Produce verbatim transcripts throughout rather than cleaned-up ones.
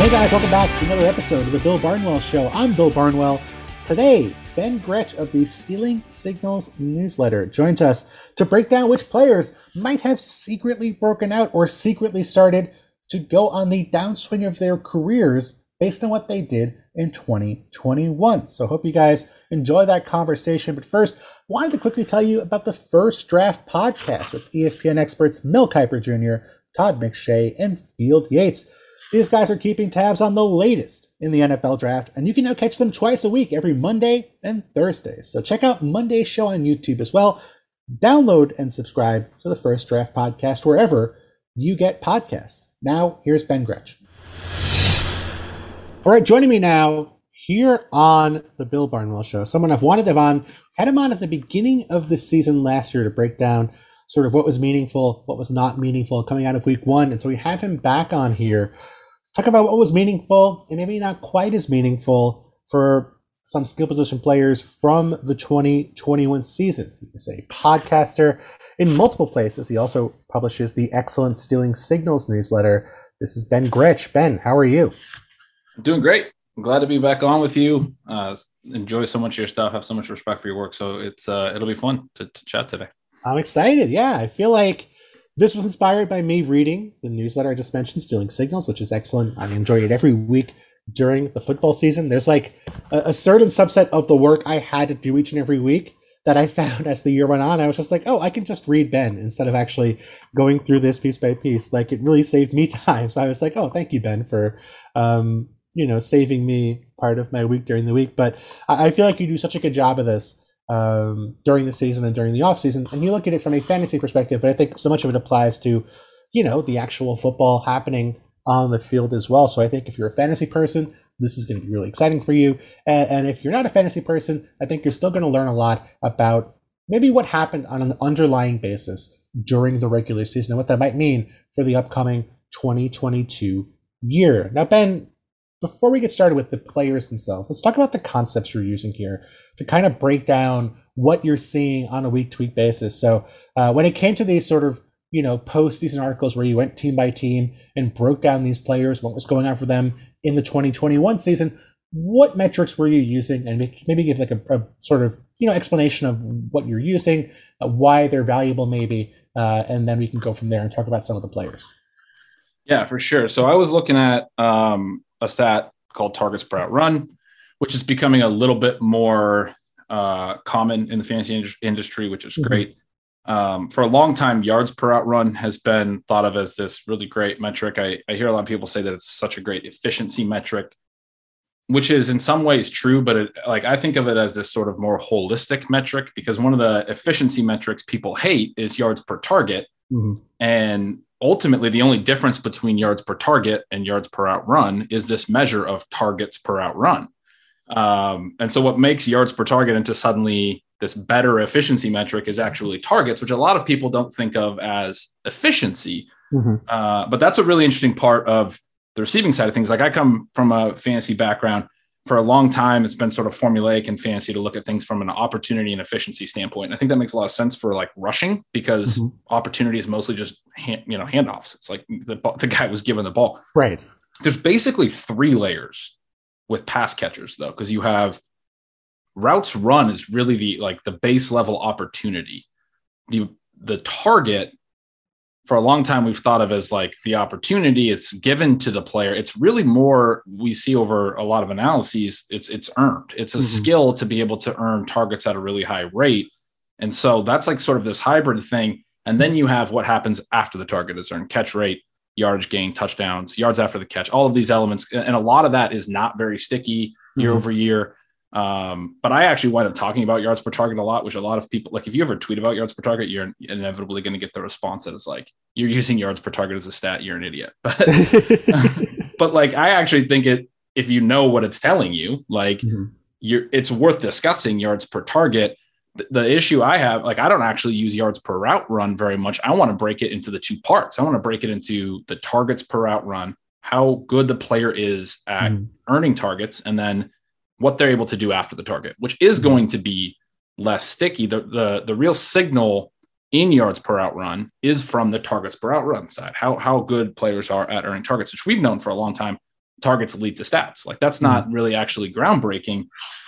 Hey guys, welcome back to another episode of the Bill Barnwell Show. I'm Bill Barnwell. Today, Ben Gretch of the Stealing Signals newsletter joins us to break down which players might have secretly broken out or secretly started to go on the downswing of their careers based on what they did in twenty twenty-one. So hope you guys enjoy that conversation. But first, wanted to quickly tell you about the First Draft podcast with E S P N experts Mel Kiper Junior, Todd McShay, and Field Yates. These guys are keeping tabs on the latest in the N F L draft, and you can now catch them twice a week, every Monday and Thursday. So check out Monday's show on YouTube as well. Download and subscribe to the First Draft podcast wherever you get podcasts. Now, here's Ben Gretch. All right, joining me now here on the Bill Barnwell Show, someone I've wanted to have on, had him on at the beginning of the season last year to break down sort of what was meaningful, what was not meaningful coming out of week one. And so we have him back on here. Talk about what was meaningful and maybe not quite as meaningful for some skill position players from the twenty twenty-one season. He is a podcaster in multiple places. He also publishes the excellent Stealing Signals newsletter. This is Ben Gretch. Ben, how are you? I'm doing great. I'm glad to be back on with you. Uh, enjoy so much of your stuff. Have so much respect for your work. So it's uh, it'll be fun to, to chat today. I'm excited. Yeah, I feel like this was inspired by me reading the newsletter I just mentioned, Stealing Signals, which is excellent. I enjoy it every week during the football season. There's like a, a certain subset of the work I had to do each and every week that I found as the year went on. I was just like, oh, I can just read Ben instead of actually going through this piece by piece. Like, it really saved me time. So I was like, oh, thank you, Ben, for um, you know, saving me part of my week during the week. But I, I feel like you do such a good job of this um during the season and during the off season, and you look at it from a fantasy perspective, but I think so much of it applies to, you know, the actual football happening on the field as well. So I think if you're a fantasy person, this is going to be really exciting for you, and, and if you're not a fantasy person, I think you're still going to learn a lot about maybe what happened on an underlying basis during the regular season and what that might mean for the upcoming twenty twenty-two year. Now, Ben, before we get started with the players themselves, let's talk about the concepts you're using here to kind of break down what you're seeing on a week-to-week basis. So uh, when it came to these sort of, you know, post-season articles where you went team by team and broke down these players, what was going on for them in the twenty twenty-one season, what metrics were you using? And maybe give like a, a sort of, you know, explanation of what you're using, uh, why they're valuable maybe, uh, and then we can go from there and talk about some of the players. Yeah, for sure. So I was looking at um, a stat called targets per out run, which is becoming a little bit more uh, common in the fantasy in- industry, which is mm-hmm. great. Um, for a long time, yards per out run has been thought of as this really great metric. I, I hear a lot of people say that it's such a great efficiency metric, which is in some ways true, but it, like I think of it as this sort of more holistic metric, because one of the efficiency metrics people hate is yards per target. Mm-hmm. And ultimately, the only difference between yards per target and yards per out run is this measure of targets per out run. Um, and so what makes yards per target into suddenly this better efficiency metric is actually targets, which a lot of people don't think of as efficiency. Mm-hmm. Uh, but that's a really interesting part of the receiving side of things. Like, I come from a fantasy background. For a long time, it's been sort of formulaic in fantasy to look at things from an opportunity and efficiency standpoint. And I think that makes a lot of sense for like rushing, because mm-hmm. opportunity is mostly just hand, you know, handoffs. It's like the, the guy was given the ball. Right. There's basically three layers with pass catchers, though, because you have routes run is really the like the base level opportunity. The the target, for a long time, we've thought of as like the opportunity. It's given to the player. It's really more, we see over a lot of analyses, it's it's earned. It's a mm-hmm. skill to be able to earn targets at a really high rate. And so that's like sort of this hybrid thing. And then you have what happens after the target is earned: catch rate, yardage gain, touchdowns, yards after the catch, all of these elements. And a lot of that is not very sticky year mm-hmm. over year. Um, but I actually wind up talking about yards per target a lot, which a lot of people, like if you ever tweet about yards per target, you're inevitably going to get the response that is like, you're using yards per target as a stat, you're an idiot. But, but like, I actually think it, if you know what it's telling you, like mm-hmm. you're, it's worth discussing yards per target. The, the issue I have, like, I don't actually use yards per route run very much. I want to break it into the two parts. I want to break it into the targets per route run, how good the player is at mm-hmm. earning targets, and then what they're able to do after the target, which is going to be less sticky. The, the, the real signal in yards per out run is from the targets per out run side, how, how good players are at earning targets, which we've known for a long time. targets lead to stats. Like that's not really actually groundbreaking.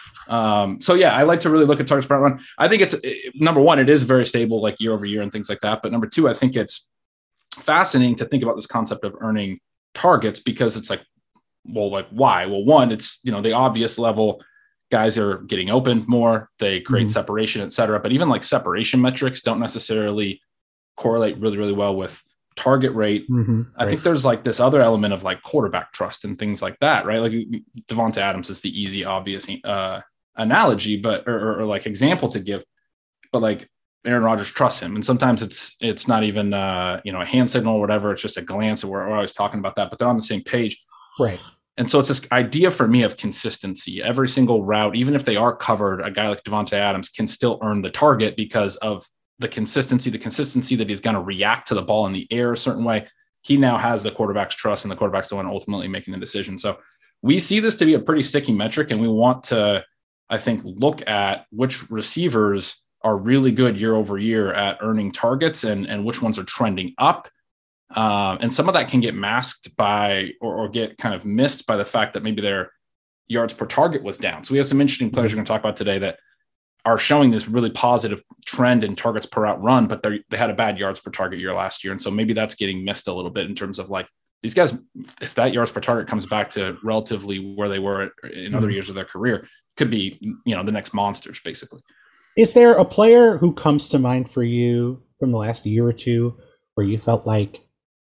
Um, so yeah, I like to really look at targets per run. I think it's it, number one, it is very stable, like year over year and things like that. But number two, I think it's fascinating to think about this concept of earning targets, because it's like, well, like why? Well, one, it's, you know, the obvious level, guys are getting open more, they create mm-hmm. separation, et cetera. But even like separation metrics don't necessarily correlate really, really well with target rate. Mm-hmm. I right. think there's like this other element of like quarterback trust and things like that, right? Like Davante Adams is the easy, obvious uh, analogy, but or, or, or like example to give, but like Aaron Rodgers trusts him, and sometimes it's it's not even uh, you know, a hand signal or whatever. It's just a glance, and we're, we're always talking about that, but they're on the same page, right? And so it's this idea for me of consistency. Every single route, even if they are covered, a guy like Davante Adams can still earn the target because of the consistency, the consistency that he's going to react to the ball in the air a certain way. He now has the quarterback's trust, and the quarterback's the one ultimately making the decision. So we see this to be a pretty sticky metric, and we want to, I think, look at which receivers are really good year over year at earning targets, and, and which ones are trending up. Um, and some of that can get masked by, or, or get kind of missed by the fact that maybe their yards per target was down. So we have some interesting players we're going to talk about today that are showing this really positive trend in targets per route run, but they they had a bad yards per target year last year. And so maybe that's getting missed a little bit in terms of like these guys, if that yards per target comes back to relatively where they were in other mm-hmm. years of their career, could be, you know, the next monsters basically. Is there a player who comes to mind for you from the last year or two where you felt like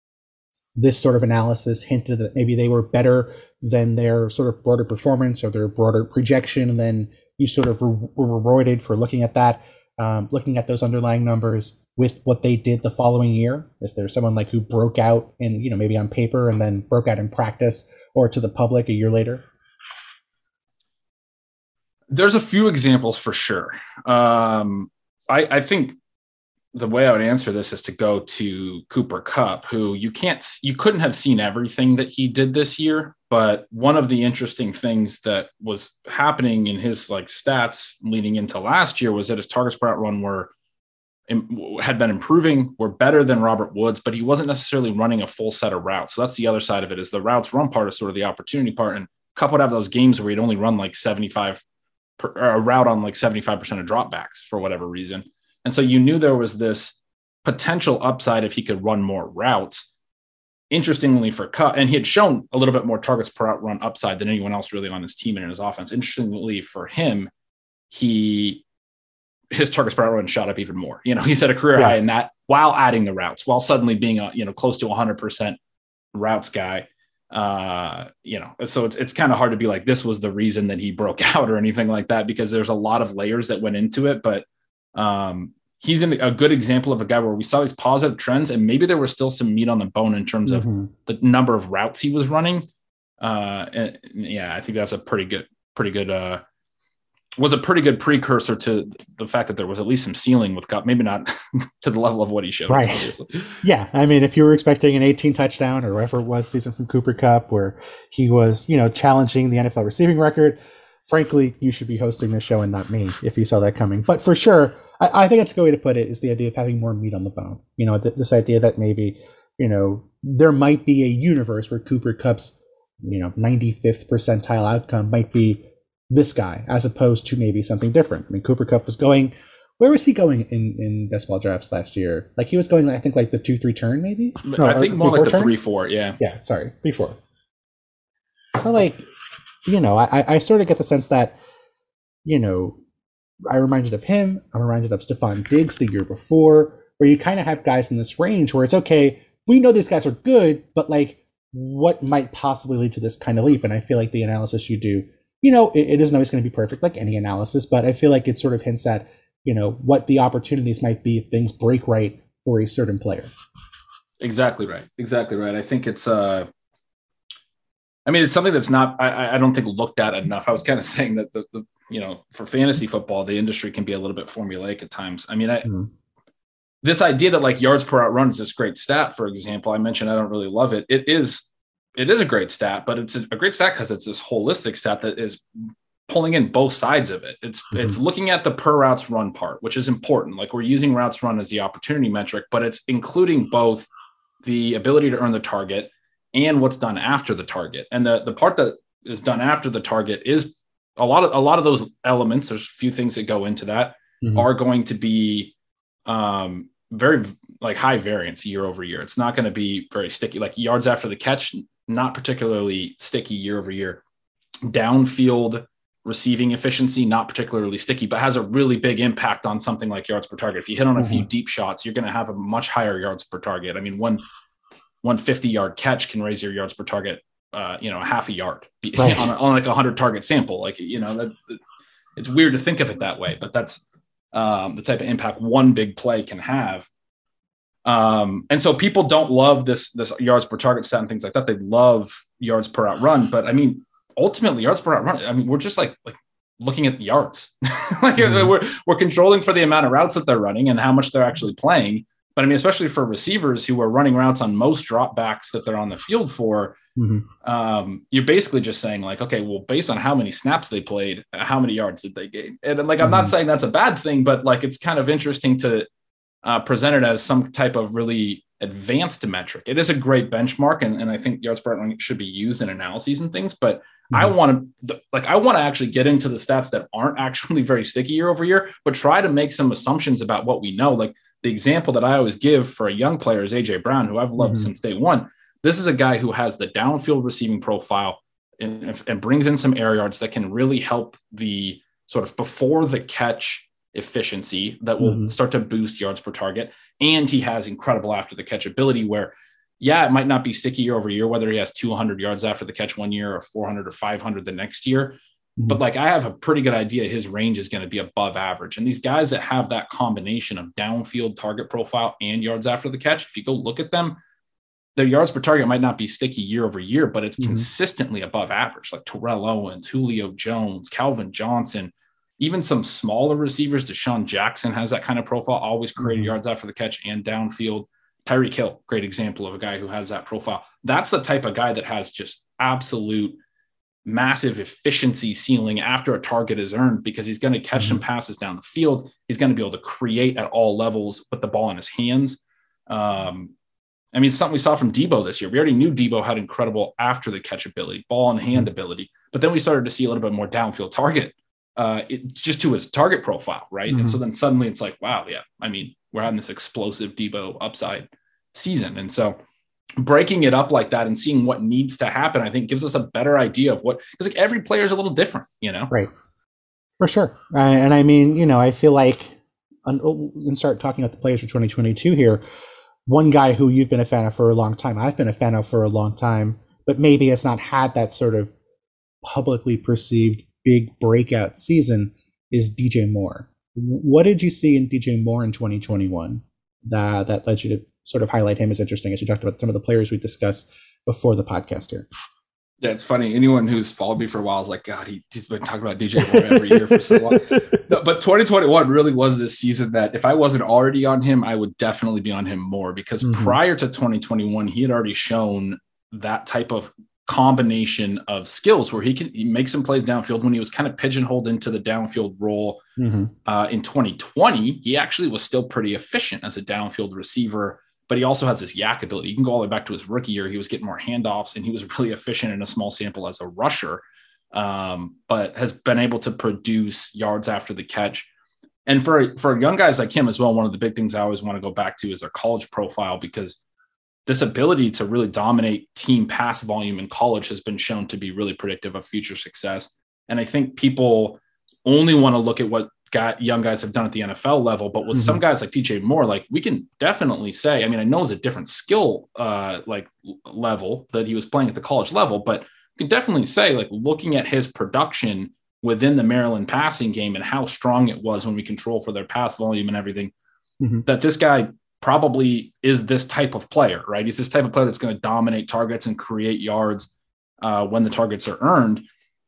this sort of analysis hinted that maybe they were better than their sort of broader performance or their broader projection, and then you sort of were rewarded for looking at that, um, looking at those underlying numbers with what they did the following year? Is there someone like who broke out in, you know, maybe on paper and then broke out in practice or to the public a year later? There's a few examples for sure. Um, I, I think the way I would answer this is to go to Cooper Kupp, who you can't, you couldn't have seen everything that he did this year, but one of the interesting things that was happening in his like stats leading into last year was that his targets per route run were had been improving, were better than Robert Woods, but he wasn't necessarily running a full set of routes. So that's the other side of it, is the routes run part is sort of the opportunity part. And Kupp would have those games where he'd only run like seventy-five per, or a route on like seventy-five percent of dropbacks for whatever reason. And so you knew there was this potential upside if he could run more routes. Interestingly for Kupp, and he had shown a little bit more targets per route run upside than anyone else really on his team and in his offense. Interestingly for him, he his targets per route run shot up even more. You know, he's at a career yeah. high in that while adding the routes, while suddenly being a, you know, close to one hundred percent routes guy. Uh, you know, so it's it's kind of hard to be like, this was the reason that he broke out or anything like that, because there's a lot of layers that went into it. But um, he's in a good example of a guy where we saw these positive trends, and maybe there was still some meat on the bone in terms mm-hmm. of the number of routes he was running. Uh, and yeah, I think that's a pretty good, pretty good, uh, was a pretty good precursor to the fact that there was at least some ceiling with Kupp, maybe not to the level of what he showed. Right. Obviously. Yeah. I mean, if you were expecting an eighteen touchdown or whatever it was season from Cooper Kupp, where he was, you know, challenging the N F L receiving record, frankly, you should be hosting this show and not me if you saw that coming. But for sure, I, I think it's a good way to put it, is the idea of having more meat on the bone. You know, th- this idea that maybe, you know, there might be a universe where Cooper Kupp's, you know, ninety-fifth percentile outcome might be this guy, as opposed to maybe something different. I mean, Cooper Kupp was going, where was he going in, in best ball drafts last year? Like he was going, I think like the two, three turn maybe? No, I think more like the turn? three, four. Yeah. Yeah. Sorry. Three, four. So like, you know, I, I sort of get the sense that, you know, I reminded of him. I'm reminded of Stephon Diggs the year before, where you kind of have guys in this range where it's okay, we know these guys are good, but like what might possibly lead to this kind of leap? And I feel like the analysis you do, you know, it, it isn't always going to be perfect like any analysis, but I feel like it sort of hints at, you know, what the opportunities might be if things break right for a certain player. Exactly right. Exactly right. I think it's, uh, I mean, it's something that's not, I, I don't think looked at enough. I was kind of saying that the, the, you know, for fantasy football, the industry can be a little bit formulaic at times. I mean, I, mm-hmm. this idea that like yards per out run is this great stat, for example, I mentioned, I don't really love it. It is, it is a great stat, but it's a, a great stat because it's this holistic stat that is pulling in both sides of it. It's, mm-hmm. it's looking at the per routes run part, which is important. Like we're using routes run as the opportunity metric, but it's including both the ability to earn the target and what's done after the target. And the, the part that is done after the target is a lot of, a lot of those elements. There's a few things that go into that mm-hmm. are going to be um, very like high variance year over year. It's not going to be very sticky, like yards after the catch, not particularly sticky year over year. Downfield receiving efficiency, not particularly sticky, but has a really big impact on something like yards per target. If you hit on a mm-hmm. few deep shots, you're going to have a much higher yards per target. I mean, one, one fifty yard catch can raise your yards per target, uh, you know, half a yard right. on, a, on like a hundred target sample. Like, you know, that, that, it's weird to think of it that way, but that's um, the type of impact one big play can have. Um, and so people don't love this, this yards per target stat and things like that. They love yards per out run, but I mean, ultimately yards per out run, I mean, we're just like, like looking at the yards, like mm-hmm. we're, we're controlling for the amount of routes that they're running and how much they're actually playing. But I mean, especially for receivers who are running routes on most dropbacks that they're on the field for, mm-hmm. um, you're basically just saying like, okay, well, based on how many snaps they played, how many yards did they gain? And like, I'm mm-hmm. not saying that's a bad thing, but like, it's kind of interesting to uh, present it as some type of really advanced metric. It is a great benchmark. And, and I think yards per out should be used in analyses and things, but mm-hmm. I want to like, I want to actually get into the stats that aren't actually very sticky year over year, but try to make some assumptions about what we know. Like, the example that I always give for a young player is A J Brown, who I've loved mm-hmm. since day one. This is a guy who has the downfield receiving profile and, and brings in some air yards that can really help the sort of before the catch efficiency that will mm-hmm. start to boost yards per target. And he has incredible after the catch ability where, yeah, it might not be sticky year over year, whether he has two hundred yards after the catch one year or four hundred or five hundred the next year. But like, I have a pretty good idea his range is going to be above average. And these guys that have that combination of downfield target profile and yards after the catch, if you go look at them, their yards per target might not be sticky year over year, but it's mm-hmm. consistently above average. Like Terrell Owens, Julio Jones, Calvin Johnson, even some smaller receivers. Deshaun Jackson has that kind of profile, always created mm-hmm. yards after the catch and downfield. Tyreek Hill, great example of a guy who has that profile. That's the type of guy that has just absolute massive efficiency ceiling after a target is earned, because he's going to catch mm-hmm. some passes down the field. He's going to be able to create at all levels with the ball in his hands. Um, I mean, something we saw from Debo this year. We already knew Debo had incredible after the catch ability, ball in hand mm-hmm. ability, but then we started to see a little bit more downfield target, uh, it, just to his target profile. Right. Mm-hmm. And so then suddenly it's like, wow, yeah, I mean, we're having this explosive Debo upside season. And so breaking it up like that and seeing what needs to happen, I think gives us a better idea of what, because like every player is a little different, you know? Right. For sure. Uh, and I mean, you know, I feel like, and we start talking about the players for twenty twenty-two here. One guy who you've been a fan of for a long time, I've been a fan of for a long time, but maybe has not had that sort of publicly perceived big breakout season is D J Moore. What did you see in D J Moore in twenty twenty-one that, that led you to sort of highlight him as interesting, as we talked about some of the players we discussed before the podcast here? Yeah, it's funny. Anyone who's followed me for a while is like, God, he, he's been talking about D J Moore every year for so long. No, but twenty twenty-one really was this season that if I wasn't already on him, I would definitely be on him more, because mm-hmm. prior to twenty twenty-one, he had already shown that type of combination of skills where he can he make some plays downfield. When he was kind of pigeonholed into the downfield role mm-hmm. uh, in twenty twenty, he actually was still pretty efficient as a downfield receiver. But he also has this yak ability. You can go all the way back to his rookie year. He was getting more handoffs, and he was really efficient in a small sample as a rusher, um, but has been able to produce yards after the catch. And for, for young guys like him as well, one of the big things I always want to go back to is their college profile, because this ability to really dominate team pass volume in college has been shown to be really predictive of future success. And I think people only want to look at what got young guys have done at the N F L level, but with mm-hmm. some guys like D J Moore, like we can definitely say, I mean, I know it's a different skill uh, like level that he was playing at the college level, but you can definitely say, like, looking at his production within the Maryland passing game and how strong it was when we control for their pass volume and everything, mm-hmm. that this guy probably is this type of player, right? He's this type of player that's going to dominate targets and create yards uh, when the targets are earned.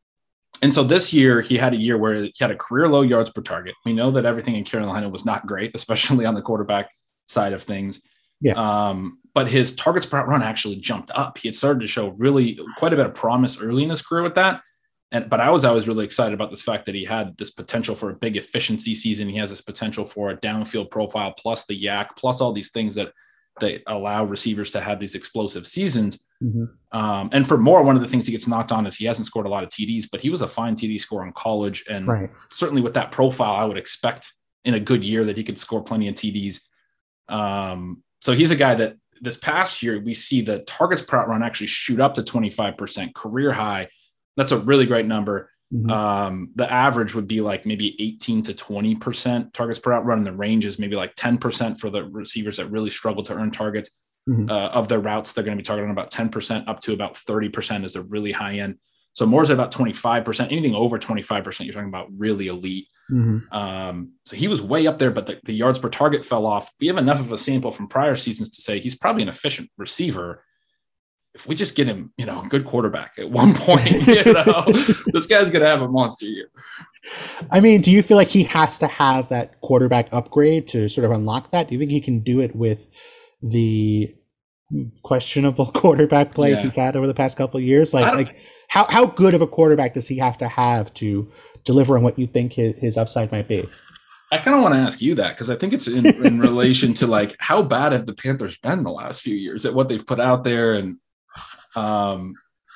And so this year he had a year where he had a career low yards per target. We know that everything in Carolina was not great, especially on the quarterback side of things. Yes. Um, but his targets per run actually jumped up. He had started to show really quite a bit of promise early in his career with that. And, but I was always really excited about this fact that he had this potential for a big efficiency season. He has this potential for a downfield profile, plus the yak, plus all these things that that allow receivers to have these explosive seasons. Mm-hmm. Um, and for Moore, one of the things he gets knocked on is he hasn't scored a lot of T Ds, but he was a fine T D scorer in college. And right. certainly with that profile, I would expect in a good year that he could score plenty of T Ds. Um, so he's a guy that this past year, we see the targets per out run actually shoot up to twenty-five percent, career high. That's a really great number. Mm-hmm. Um, the average would be like maybe eighteen to twenty percent targets per out run. And the range is maybe like ten percent for the receivers that really struggle to earn targets. Mm-hmm. Uh, of their routes, they're going to be targeting about ten percent up to about thirty percent is the really high end. So Moore's at about twenty-five percent, anything over twenty-five percent, you're talking about really elite. Mm-hmm. Um, so he was way up there, but the, the yards per target fell off. We have enough of a sample from prior seasons to say he's probably an efficient receiver. If we just get him, you know, a good quarterback at one point, you know, this guy's going to have a monster year. I mean, do you feel like he has to have that quarterback upgrade to sort of unlock that? Do you think he can do it with the questionable quarterback play Yeah. he's had over the past couple of years? I Like, don't- like how, how good of a quarterback does he have to have to deliver on what you think his, his upside might be? I kind of want to ask you that because I think it's in, in relation to like how bad have the Panthers been the last few years at what they've put out there. And um,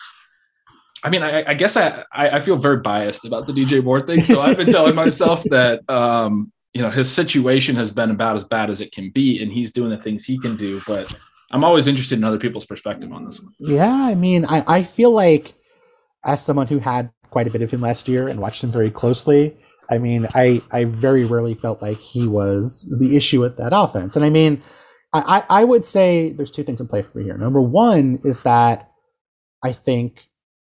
I mean, I, I guess I, I feel very biased about the D J Moore thing. So I've been telling myself that, um, you know, his situation has been about as bad as it can be and he's doing the things he can do. But I'm always interested in other people's perspective on this one. Yeah, I mean, I, I feel like as someone who had quite a bit of him last year and watched him very closely, I mean, I, I very rarely felt like he was the issue with that offense. And I mean, I, I would say there's two things in play for me here. Number one is that I think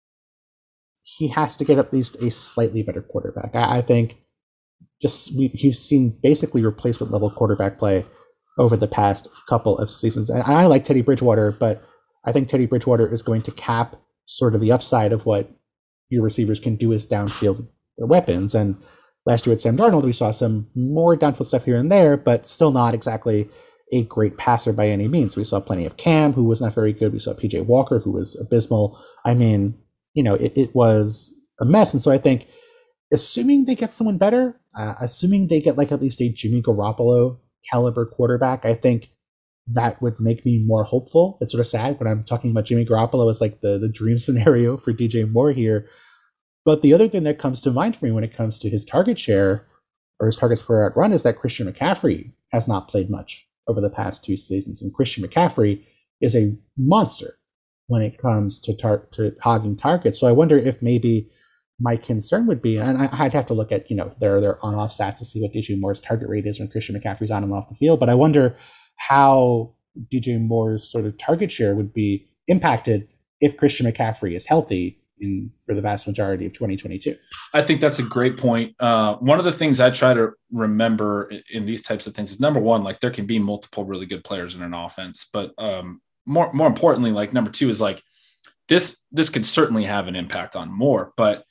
he has to get at least a slightly better quarterback. I, I think just we, you've seen basically replacement level quarterback play over the past couple of seasons. And I like Teddy Bridgewater, but I think Teddy Bridgewater is going to cap sort of the upside of what your receivers can do as downfield weapons. And last year with Sam Darnold, we saw some more downfield stuff here and there, but still not exactly a great passer by any means. We saw plenty of Cam, who was not very good. We saw P J Walker, who was abysmal. I mean, you know, it, it was a mess. And so I think, assuming they get someone better, uh, assuming they get like at least a Jimmy Garoppolo caliber quarterback, I think that would make me more hopeful. It's sort of sad when I'm talking about Jimmy Garoppolo as like the, the dream scenario for D J Moore here. But the other thing that comes to mind for me when it comes to his target share or his targets per out run is that Christian McCaffrey has not played much over the past two seasons. And Christian McCaffrey is a monster when it comes to tar- to hogging targets. So I wonder if maybe my concern would be, and I'd have to look at, you know, their, their on-off stats to see what D J Moore's target rate is when Christian McCaffrey's on and off the field. But I wonder how D J Moore's sort of target share would be impacted if Christian McCaffrey is healthy in for the vast majority of twenty twenty-two. I think that's a great point. Uh, one of the things I try to remember in, in these types of things is, number one, like there can be multiple really good players in an offense, but um, more more importantly, like number two is like this this could certainly have an impact on Moore, but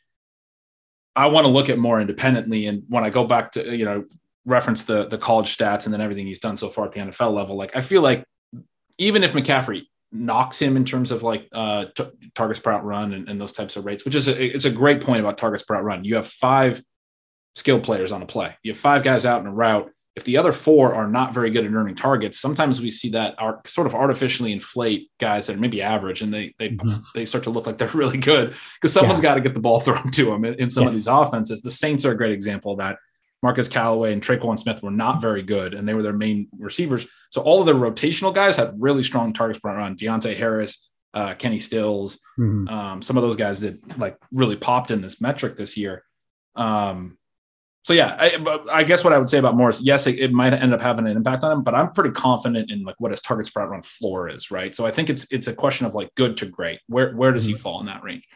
I want to look at Moore independently. And when I go back to, you know, reference the the college stats and then everything he's done so far at the N F L level, like I feel like even if McCaffrey knocks him in terms of like uh, t- targets per out run and, and those types of rates, which is a, it's a great point about targets per out run. You have five skilled players on a play. You have five guys out in a route. If the other four are not very good at earning targets, sometimes we see that art, sort of artificially inflate guys that are maybe average, and they they Mm-hmm. they start to look like they're really good because someone's Yeah. got to get the ball thrown to them in, in some Yes. of these offenses. The Saints are a great example of that. Marcus Callaway and Traquan Smith were not very good, and they were their main receivers. So all of the rotational guys had really strong targets per run. Deontay Harris, uh, Kenny Stills, Mm-hmm. um, some of those guys that like really popped in this metric this year. Um, so yeah, I, but I guess what I would say about Morris, yes, it, it might end up having an impact on him, but I'm pretty confident in like what his targets per run floor is, right? So I think it's it's a question of like good to great. Where where does he fall in that range?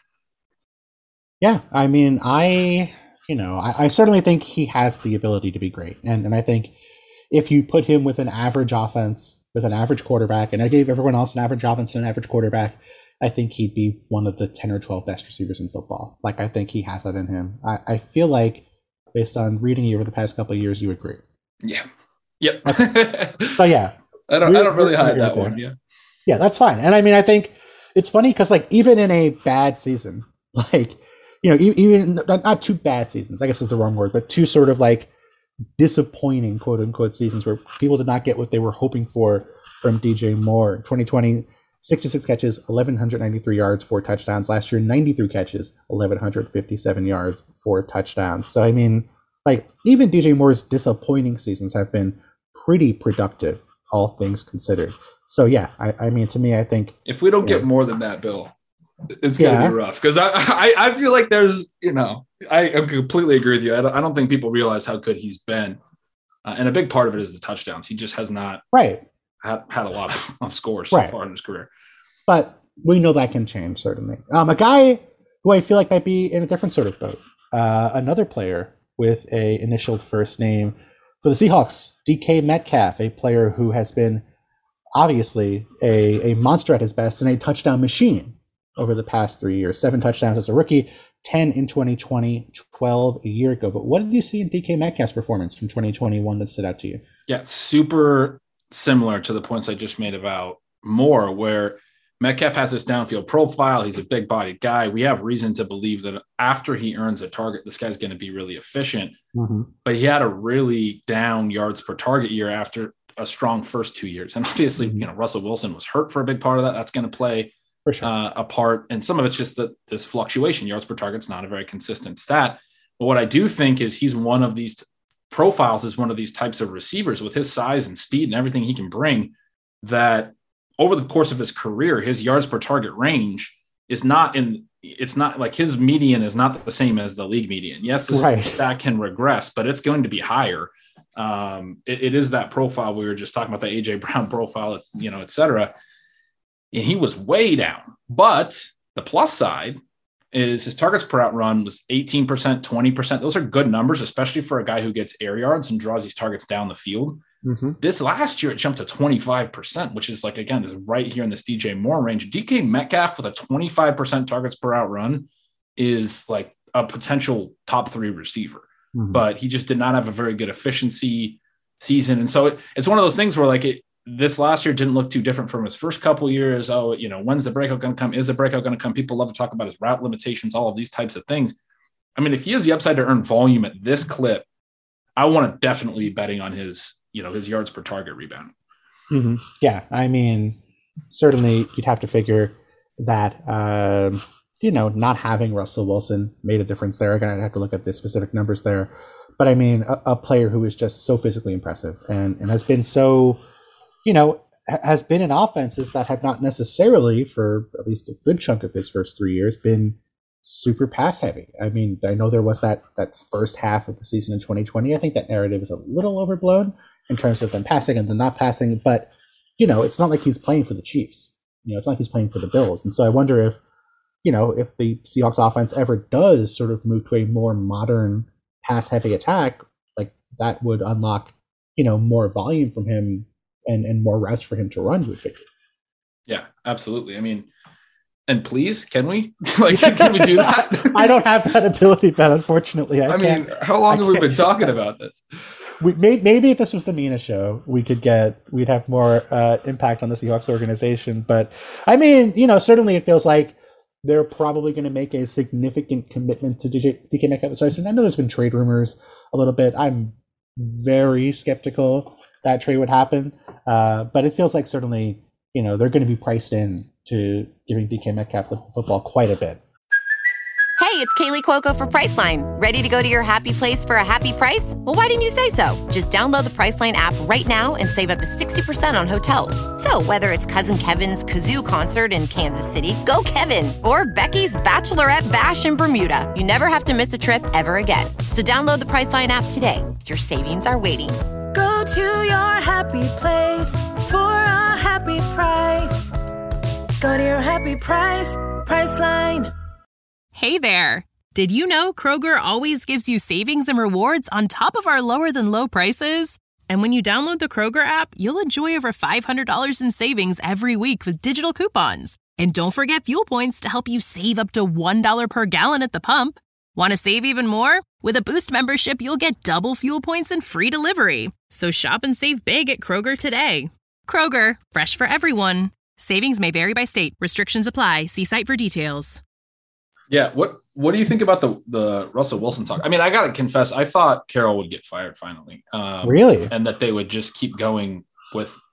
Yeah, I mean, I, you know, I, I certainly think he has the ability to be great. And and I think if you put him with an average offense, with an average quarterback, and I gave everyone else an average offense and an average quarterback, I think he'd be one of the ten or twelve best receivers in football. Like, I think he has that in him. I, I feel like, based on reading you over the past couple of years, you agree. Yeah. Yep. So yeah. I don't I don't really We're- hide we're that there. one. Yeah. Yeah, that's fine. And I mean, I think it's funny because, like, even in a bad season, like, you know, e- even not, not two bad seasons, I guess is the wrong word, but two sort of like disappointing, quote unquote, seasons where people did not get what they were hoping for from D J Moore. twenty twenty, sixty-six catches, eleven ninety-three yards, four touchdowns. Last year, ninety-three catches, eleven fifty-seven yards, four touchdowns. So, I mean, like, even D J Moore's disappointing seasons have been pretty productive, all things considered. So, yeah, I, I mean, to me, I think... If we don't yeah. get more than that, Bill, it's going to yeah. be rough. Because I, I I feel like there's, you know, I, I completely agree with you. I don't, I don't think people realize how good he's been. Uh, and a big part of it is the touchdowns. He just has not right. had, had a lot of, of scores so right. far in his career. But we know that can change, certainly. Um, a guy who I feel like might be in a different sort of boat. Uh, another player with a initialed first name for the Seahawks, D K Metcalf, a player who has been obviously a, a monster at his best and a touchdown machine over the past three years. Seven touchdowns as a rookie, ten in twenty twenty, twelve a year ago. But what did you see in D K Metcalf's performance from twenty twenty-one that stood out to you? Yeah, super similar to the points I just made about Moore, where Metcalf has this downfield profile. He's a big-bodied guy. We have reason to believe that after he earns a target, this guy's going to be really efficient. Mm-hmm. But he had a really down yards per target year after a strong first two years. And obviously, mm-hmm. you know, Russell Wilson was hurt for a big part of that. That's going to play for sure. uh, a part. And some of it's just that this fluctuation. Yards per target's not a very consistent stat. But what I do think is he's one of these profiles is one of these types of receivers with his size and speed and everything he can bring that over the course of his career, his yards per target range is not in, it's not like his median is not the same as the league median. Yes, this, right. that can regress, but it's going to be higher. Um, it, it is that profile. We were just talking about the A J Brown profile, it's, you know, et cetera. And he was way down, but the plus side is his targets per out run was eighteen percent, twenty percent. Those are good numbers, especially for a guy who gets air yards and draws these targets down the field. Mm-hmm. This last year, it jumped to twenty-five percent, which is like, again, is right here in this D J Moore range. D K Metcalf with a twenty-five percent targets per out run is like a potential top three receiver, mm-hmm. but he just did not have a very good efficiency season. And so it, it's one of those things where like it, this last year didn't look too different from his first couple years. Oh, you know, when's the breakout going to come? Is the breakout going to come? People love to talk about his route limitations, all of these types of things. I mean, if he has the upside to earn volume at this clip, I want to definitely be betting on his, you know, his yards per target rebound. Mm-hmm. Yeah. I mean, certainly you'd have to figure that, um, you know, not having Russell Wilson made a difference there. Again, I'd have to look at the specific numbers there. But I mean, a, a player who is just so physically impressive and, and has been so, you know, has been in offenses that have not necessarily, for at least a good chunk of his first three years, been super pass heavy. I mean, I know there was that that first half of the season in twenty twenty. I think that narrative is a little overblown in terms of them passing and then not passing. But, you know, it's not like he's playing for the Chiefs. You know, it's not like he's playing for the Bills. And so I wonder if, you know, if the Seahawks offense ever does sort of move to a more modern pass heavy attack, like that would unlock, you know, more volume from him and, and more routes for him to run, you would figure. Yeah, absolutely. I mean, and please, can we? like, can we do that? I don't have that ability, Ben, unfortunately. I, I mean, how long I have we been talking about this? We may, maybe if this was the Mina show, we could get, we'd have more uh, impact on the Seahawks organization. But I mean, you know, certainly it feels like they're probably going to make a significant commitment to D J, D K Metcalf. So I know there's been trade rumors a little bit. I'm very skeptical that trade would happen. Uh, but it feels like certainly, you know, they're going to be priced in to giving D K Metcalf the football quite a bit. Hey, it's Kaylee Cuoco for Priceline. Ready to go to your happy place for a happy price? Well, why didn't you say so? Just download the Priceline app right now and save up to sixty percent on hotels. So whether it's Cousin Kevin's Kazoo Concert in Kansas City, go Kevin, or Becky's Bachelorette Bash in Bermuda, you never have to miss a trip ever again. So download the Priceline app today. Your savings are waiting. Go to your happy place for a happy price. Go to your happy price, Priceline. Hey there. Did you know Kroger always gives you savings and rewards on top of our lower than low prices? And when you download the Kroger app, you'll enjoy over five hundred dollars in savings every week with digital coupons. And don't forget fuel points to help you save up to one dollar per gallon at the pump. Want to save even more? With a Boost membership, you'll get double fuel points and free delivery. So shop and save big at Kroger today. Kroger, fresh for everyone. Savings may vary by state. Restrictions apply. See site for details. Yeah. What What do you think about the, the Russell Wilson talk? I mean, I got to confess, I thought Carroll would get fired finally. Um, really? And that they would just keep going with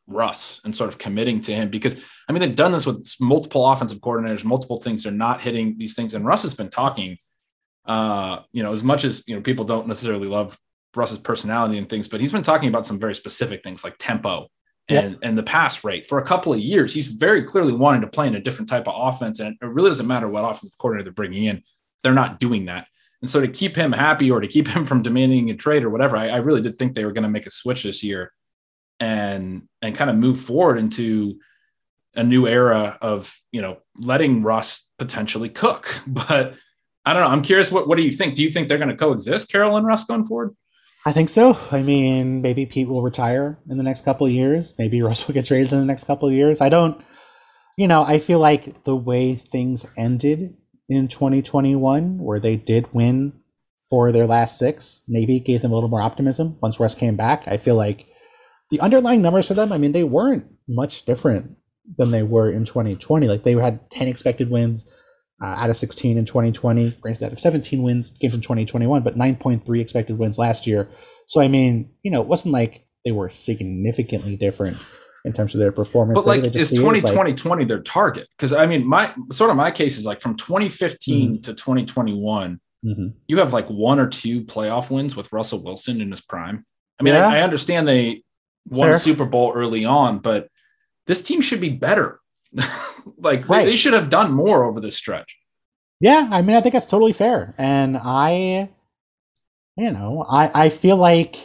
Russ and sort of committing to him, because I mean, they've done this with multiple offensive coordinators, multiple things. They're not hitting these things. And Russ has been talking, uh, you know, as much as, you know, people don't necessarily love Russ's personality and things, but he's been talking about some very specific things like tempo and, yep. and the pass rate for a couple of years. He's very clearly wanting to play in a different type of offense. And it really doesn't matter what offensive coordinator they're bringing in. They're not doing that. And so to keep him happy or to keep him from demanding a trade or whatever, I, I really did think they were going to make a switch this year and, and kind of move forward into a new era of, you know, letting Russ potentially cook. But I don't know. I'm curious. What, what do you think? Do you think they're going to coexist, Carroll and Russ, going forward? I think so. I mean, maybe Pete will retire in the next couple of years. Maybe Russ will get traded in the next couple of years. I don't, you know, I feel like the way things ended in twenty twenty-one, where they did win for their last six, maybe gave them a little more optimism once Russ came back. I feel like the underlying numbers for them, I mean, they weren't much different than they were in twenty twenty. Like, they had ten expected wins uh, out of sixteen in twenty twenty, granted out of seventeen wins games in twenty twenty-one, but nine point three expected wins last year. So, I mean, you know, it wasn't like they were significantly different in terms of their performance. But like, is twenty twenty like, their target? Because I mean, my sort of my case is like from twenty fifteen mm-hmm. to twenty twenty-one, mm-hmm. you have like one or two playoff wins with Russell Wilson in his prime. I mean, yeah. I, I understand they It's won fair. a Super Bowl early on, but this team should be better. like right. they, they should have done more over this stretch. Yeah, I mean, I think that's totally fair. And I, you know, I, I feel like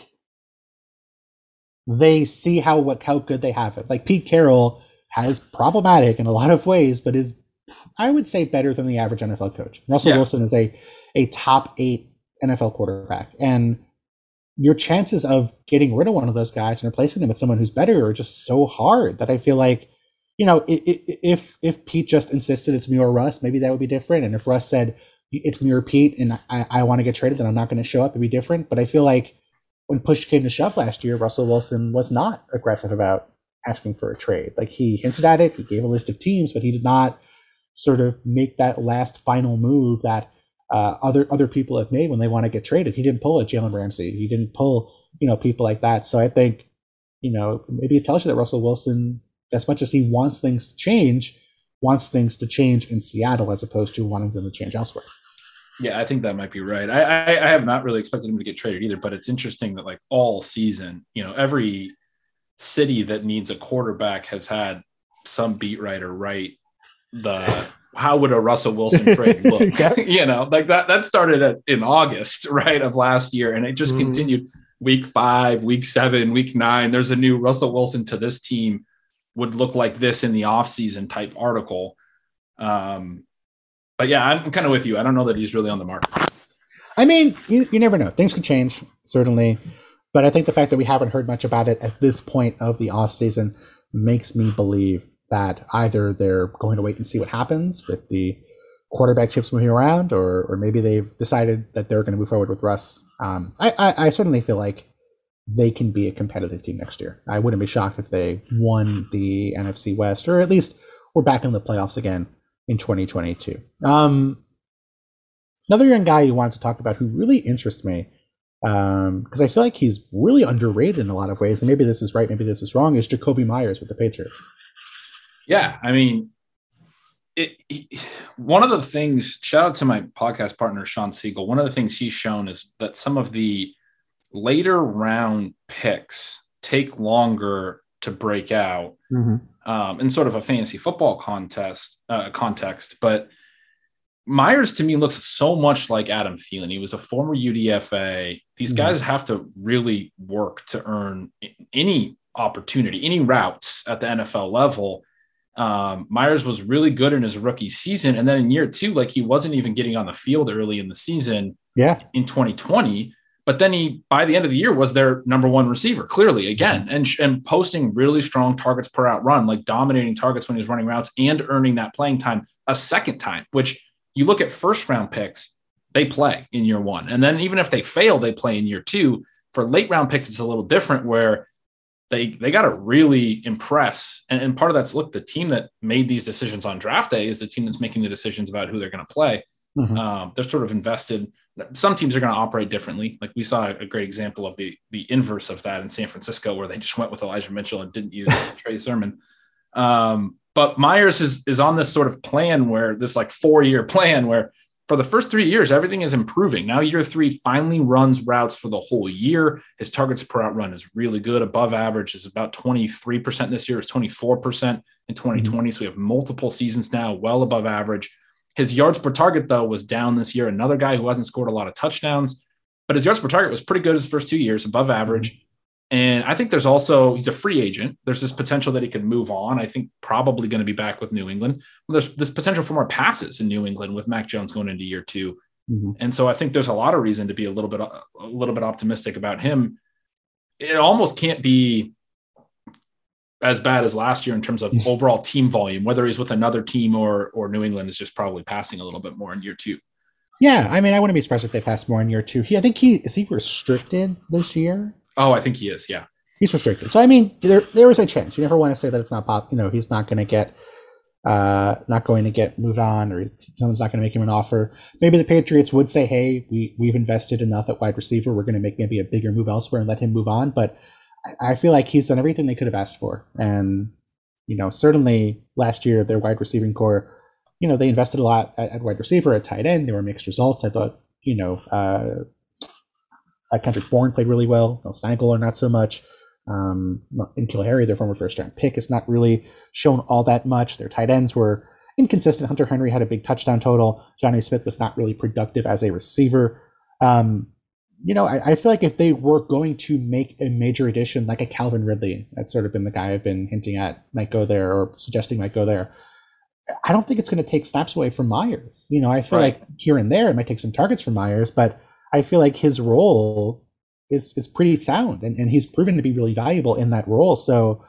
they see how what how good they have it. Like, Pete Carroll has problematic in a lot of ways, but is, I would say, better than the average N F L coach. Russell yeah. Wilson is a a top eight N F L quarterback, and your chances of getting rid of one of those guys and replacing them with someone who's better are just so hard that I feel like, you know, if if Pete just insisted it's me or Russ, maybe that would be different. And if Russ said it's me or Pete and I, I want to get traded, then I'm not going to show up, it'd be different. But I feel like when push came to shove last year, Russell Wilson was not aggressive about asking for a trade. Like, he hinted at it, he gave a list of teams, but he did not sort of make that last final move that uh, other other people have made when they want to get traded. He didn't pull a Jalen Ramsey. He didn't pull, you know, people like that. So I think, you know, maybe it tells you that Russell Wilson, as much as he wants things to change, wants things to change in Seattle as opposed to wanting them to change elsewhere. Yeah, I think that might be right. I, I, I have not really expected him to get traded either, but it's interesting that like all season, you know, every city that needs a quarterback has had some beat writer write the how would a Russell Wilson trade look? Yeah. You know, like that that started at, in August, right, of last year, and it just mm-hmm. continued week five, week seven, week nine. There's a new Russell Wilson to this team would look like this in the offseason type article. Um, but yeah, I'm kind of with you. I don't know that he's really on the market. I mean, you, you never know. Things can change, certainly. But I think the fact that we haven't heard much about it at this point of the offseason makes me believe that either they're going to wait and see what happens with the quarterback chips moving around, or or maybe they've decided that they're going to move forward with Russ. Um, I, I, I certainly feel like they can be a competitive team next year. I wouldn't be shocked if they won the N F C West, or at least we're back in the playoffs again in twenty twenty-two. Um, another young guy you wanted to talk about who really interests me, um, because I feel like he's really underrated in a lot of ways, and maybe this is right, maybe this is wrong, is Jakobi Meyers with the Patriots. Yeah, I mean, it, it, one of the things, shout out to my podcast partner, Sean Siegel, one of the things he's shown is that some of the later round picks take longer to break out mm-hmm. um, in sort of a fantasy football contest uh, context. But Myers to me looks so much like Adam Thielen. He was a former U D F A. These mm-hmm. guys have to really work to earn any opportunity, any routes at the N F L level. Um, Myers was really good in his rookie season. And then in year two, like he wasn't even getting on the field early in the season yeah. in twenty twenty. But then he, by the end of the year, was their number one receiver, clearly, again, and, and posting really strong targets per out run, like dominating targets when he was running routes and earning that playing time a second time, which you look at first round picks, they play in year one. And then even if they fail, they play in year two. For late round picks, it's a little different where they, they got to really impress. And, and part of that's, look, the team that made these decisions on draft day is the team that's making the decisions about who they're going to play. Mhm. Um, they're sort of invested. Some teams are going to operate differently. Like we saw a great example of the the inverse of that in San Francisco, where they just went with Elijah Mitchell and didn't use Trey Sermon. Um, but Myers is is on this sort of plan where this like four year plan where for the first three years everything is improving. Now year three finally runs routes for the whole year. His targets per out run is really good, above average. Is about twenty-three percent this year. It's twenty-four percent in twenty twenty. Mm-hmm. So we have multiple seasons now well above average. His yards per target, though, was down this year. Another guy who hasn't scored a lot of touchdowns, but his yards per target was pretty good his first two years, above average. Mm-hmm. And I think there's also, he's a free agent. There's this potential that he could move on. I think probably going to be back with New England. There's this potential for more passes in New England with Mac Jones going into year two. Mm-hmm. And so I think there's a lot of reason to be a little bit, a little bit optimistic about him. It almost can't be as bad as last year in terms of overall team volume, whether he's with another team or or New England is just probably passing a little bit more in year two. Yeah, I mean, I wouldn't be surprised if they pass more in year two. He, I think he is he restricted this year. Oh, I think he is. Yeah, he's restricted. So I mean, there there is a chance. You never want to say that it's not pop. You know, he's not going to get uh not going to get moved on, or someone's not going to make him an offer. Maybe the Patriots would say, hey, we we've invested enough at wide receiver. We're going to make maybe a bigger move elsewhere and let him move on, but I feel like he's done everything they could have asked for. And, you know, certainly last year, their wide receiving core, you know, they invested a lot at, at wide receiver, at tight end. There were mixed results. I thought, you know, uh, uh, Kendrick Bourne played really well. Nelson Aguilar, not so much. Um, and N'Keal Harry, their former first round pick, has not really shown all that much. Their tight ends were inconsistent. Hunter Henry had a big touchdown total. Johnny Smith was not really productive as a receiver. Um, You know, I, I feel like if they were going to make a major addition, like a Calvin Ridley, that's sort of been the guy I've been hinting at might go there or suggesting might go there. I don't think it's going to take snaps away from Myers. You know, I feel right. like here and there it might take some targets from Myers, but I feel like his role is is pretty sound, and, and he's proven to be really valuable in that role. So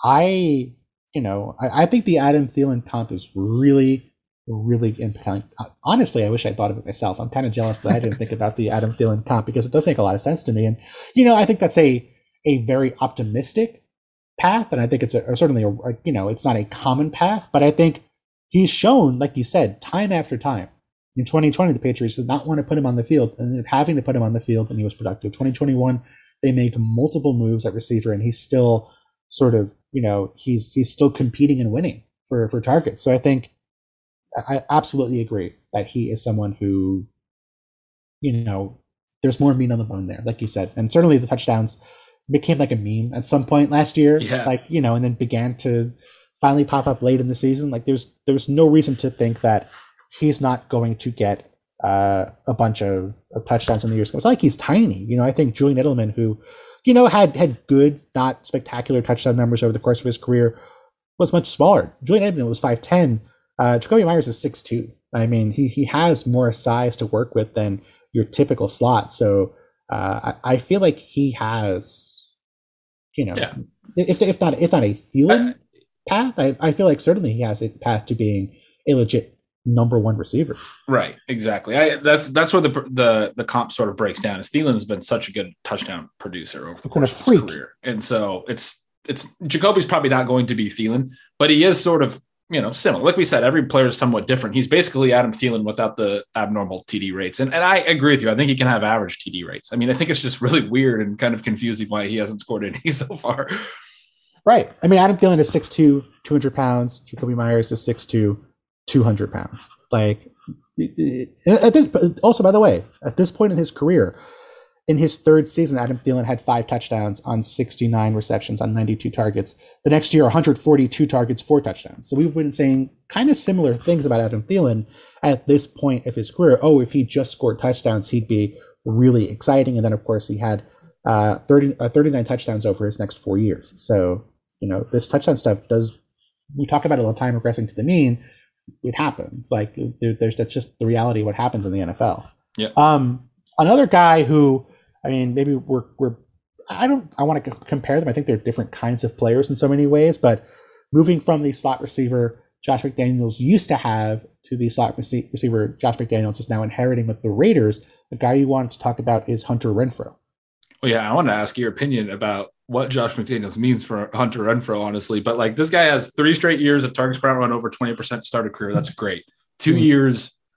I, you know, I, I think the Adam Thielen comp is really really impelling. Honestly, I wish I thought of it myself. I'm kind of jealous that I didn't think about the Adam Thielen comp, because it does make a lot of sense to me. And, you know, I think that's a a very optimistic path. And I think it's a, or certainly, a, you know, it's not a common path, but I think he's shown, like you said, time after time. In twenty twenty, the Patriots did not want to put him on the field, and ended up having to put him on the field, and he was productive. twenty twenty-one, they made multiple moves at receiver, and he's still sort of, you know, he's he's still competing and winning for, for targets. So I think I absolutely agree that he is someone who, you know, there's more meat on the bone there, like you said. And certainly the touchdowns became like a meme at some point last year, yeah. like, you know, and then began to finally pop up late in the season. Like there's there's no reason to think that he's not going to get uh, a bunch of, of touchdowns in the years. It's not like he's tiny. You know, I think Julian Edelman, who, you know, had had good, not spectacular touchdown numbers over the course of his career, was much smaller. Julian Edelman was five ten. Uh, Jakobi Meyers is six two. I mean, he he has more size to work with than your typical slot. So uh, I, I feel like he has, you know, yeah. if, if not if not a Thielen I, path, I, I feel like certainly he has a path to being a legit number one receiver. Right, exactly. I, that's that's where the the the comp sort of breaks down. Is Thielen's been such a good touchdown producer over the course of his career, and so it's it's Jacoby's probably not going to be Thielen, but he is sort of, you know, similar. Like we said, every player is somewhat different. He's basically Adam Thielen without the abnormal T D rates. And and I agree with you. I think he can have average T D rates. I mean, I think it's just really weird and kind of confusing why he hasn't scored any so far. Right. I mean, Adam Thielen is six two, two hundred pounds. Jakobi Meyers is six two, two hundred pounds. Like, at this, also, by the way, at this point in his career, in his third season, Adam Thielen had five touchdowns on sixty-nine receptions on ninety-two targets. The next year, one hundred forty-two targets, four touchdowns. So we've been saying kind of similar things about Adam Thielen at this point of his career. Oh, if he just scored touchdowns, he'd be really exciting. And then, of course, he had uh, thirty, uh, thirty-nine touchdowns over his next four years. So, you know, this touchdown stuff does, we talk about it all the time, regressing to the mean. It happens. Like, there, there's that's just the reality of what happens in the N F L. Yeah. Um, another guy who, I mean, maybe we're, we're, I don't, I want to c- compare them. I think they're different kinds of players in so many ways, but moving from the slot receiver Josh McDaniels used to have to the slot rec- receiver Josh McDaniels is now inheriting with the Raiders. The guy you wanted to talk about is Hunter Renfrow. Well, yeah, I want to ask your opinion about what Josh McDaniels means for Hunter Renfrow, honestly. But like, this guy has three straight years of targets per out run over twenty percent to start a career. That's great. Two mm-hmm. years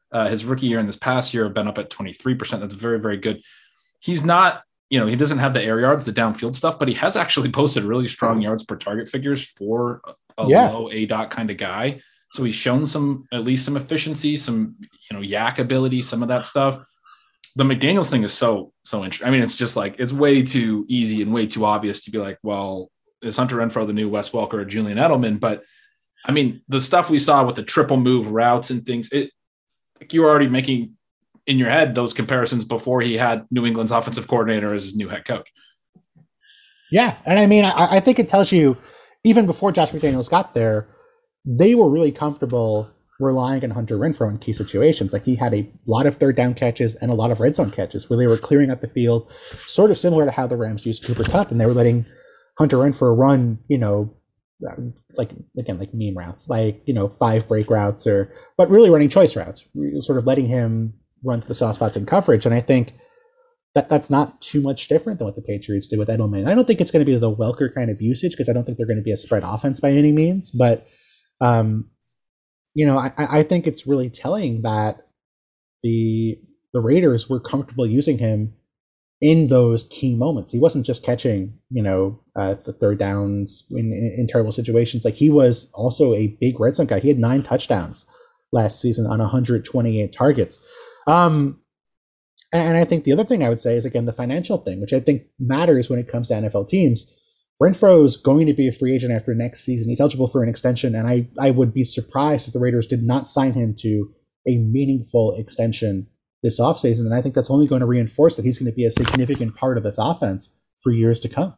Uh, his rookie year and this past year have been up at twenty-three percent. That's very, very good. He's not, you know, he doesn't have the air yards, the downfield stuff, but he has actually posted really strong yards per target figures for a yeah. low A DOT kind of guy. So he's shown some, at least some efficiency, some, you know, yak ability, some of that stuff. The McDaniels thing is so, so interesting. I mean, it's just like, it's way too easy and way too obvious to be like, well, is Hunter Renfrow the new Wes Welker or Julian Edelman? But I mean, the stuff we saw with the triple move routes and things, it, like you were already making in your head those comparisons before he had New England's offensive coordinator as his new head coach. Yeah. And I mean, I, I think it tells you, even before Josh McDaniels got there, they were really comfortable relying on Hunter Renfrow in key situations. Like he had a lot of third down catches and a lot of red zone catches where they were clearing out the field, sort of similar to how the Rams used Cooper Kupp, and they were letting Hunter Renfrow run, you know, like, again, like meme routes, like, you know, five break routes or, but really running choice routes, sort of letting him run to the soft spots in coverage. And I think that that's not too much different than what the Patriots did with Edelman. I don't think it's going to be the Welker kind of usage because I don't think they're going to be a spread offense by any means, but um, you know, I, I think it's really telling that the the Raiders were comfortable using him in those key moments. He wasn't just catching, you know, uh, the third downs in, in, in terrible situations. Like he was also a big red zone guy. He had nine touchdowns last season on one hundred twenty-eight targets. Um, and, and I think the other thing I would say is, again, the financial thing, which I think matters when it comes to N F L teams. Renfro's going to be a free agent after next season. He's eligible for an extension, and I, I would be surprised if the Raiders did not sign him to a meaningful extension this offseason. And I think that's only going to reinforce that he's going to be a significant part of this offense for years to come.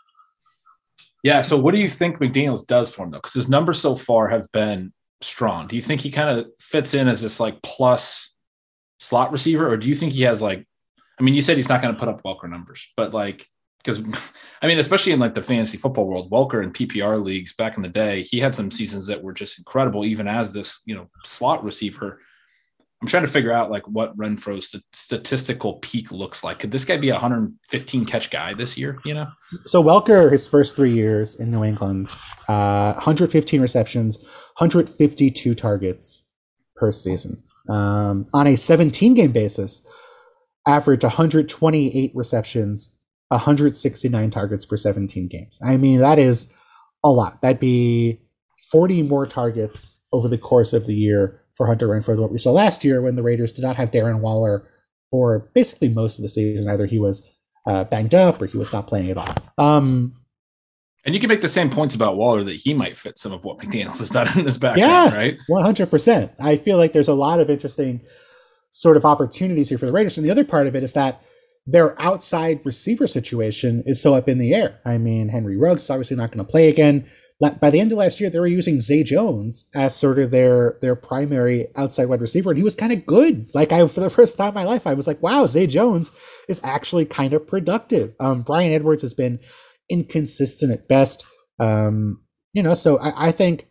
Yeah, so what do you think McDaniels does for him, though? Because his numbers so far have been strong. Do you think he kind of fits in as this, like, plus slot receiver, or do you think he has, like – I mean, you said he's not going to put up Welker numbers, but, like – because, I mean, especially in like the fantasy football world, Welker in P P R leagues back in the day, he had some seasons that were just incredible, even as this, you know, slot receiver. I'm trying to figure out like what Renfro's st- statistical peak looks like. Could this guy be a one hundred fifteen catch guy this year? You know, so Welker, his first three years in New England, uh, one hundred fifteen receptions, one hundred fifty-two targets per season. Um, on a seventeen game basis, average one hundred twenty-eight receptions, one hundred sixty-nine targets per seventeen games. I mean, that is a lot. That'd be forty more targets over the course of the year for Hunter Renfrow than what we saw last year when the Raiders did not have Darren Waller for basically most of the season. Either he was uh, banged up or he was not playing at all. Um, and you can make the same points about Waller that he might fit some of what McDaniels has done in his background, yeah, right? one hundred percent. I feel like there's a lot of interesting sort of opportunities here for the Raiders. And the other part of it is that their outside receiver situation is so up in the air. I mean, Henry Ruggs is obviously not going to play again. By the end of last year, they were using Zay Jones as sort of their their primary outside wide receiver, and he was kind of good. Like I, for the first time in my life, I was like, "Wow, Zay Jones is actually kind of productive." Um, Brian Edwards has been inconsistent at best. Um, you know, so I, I think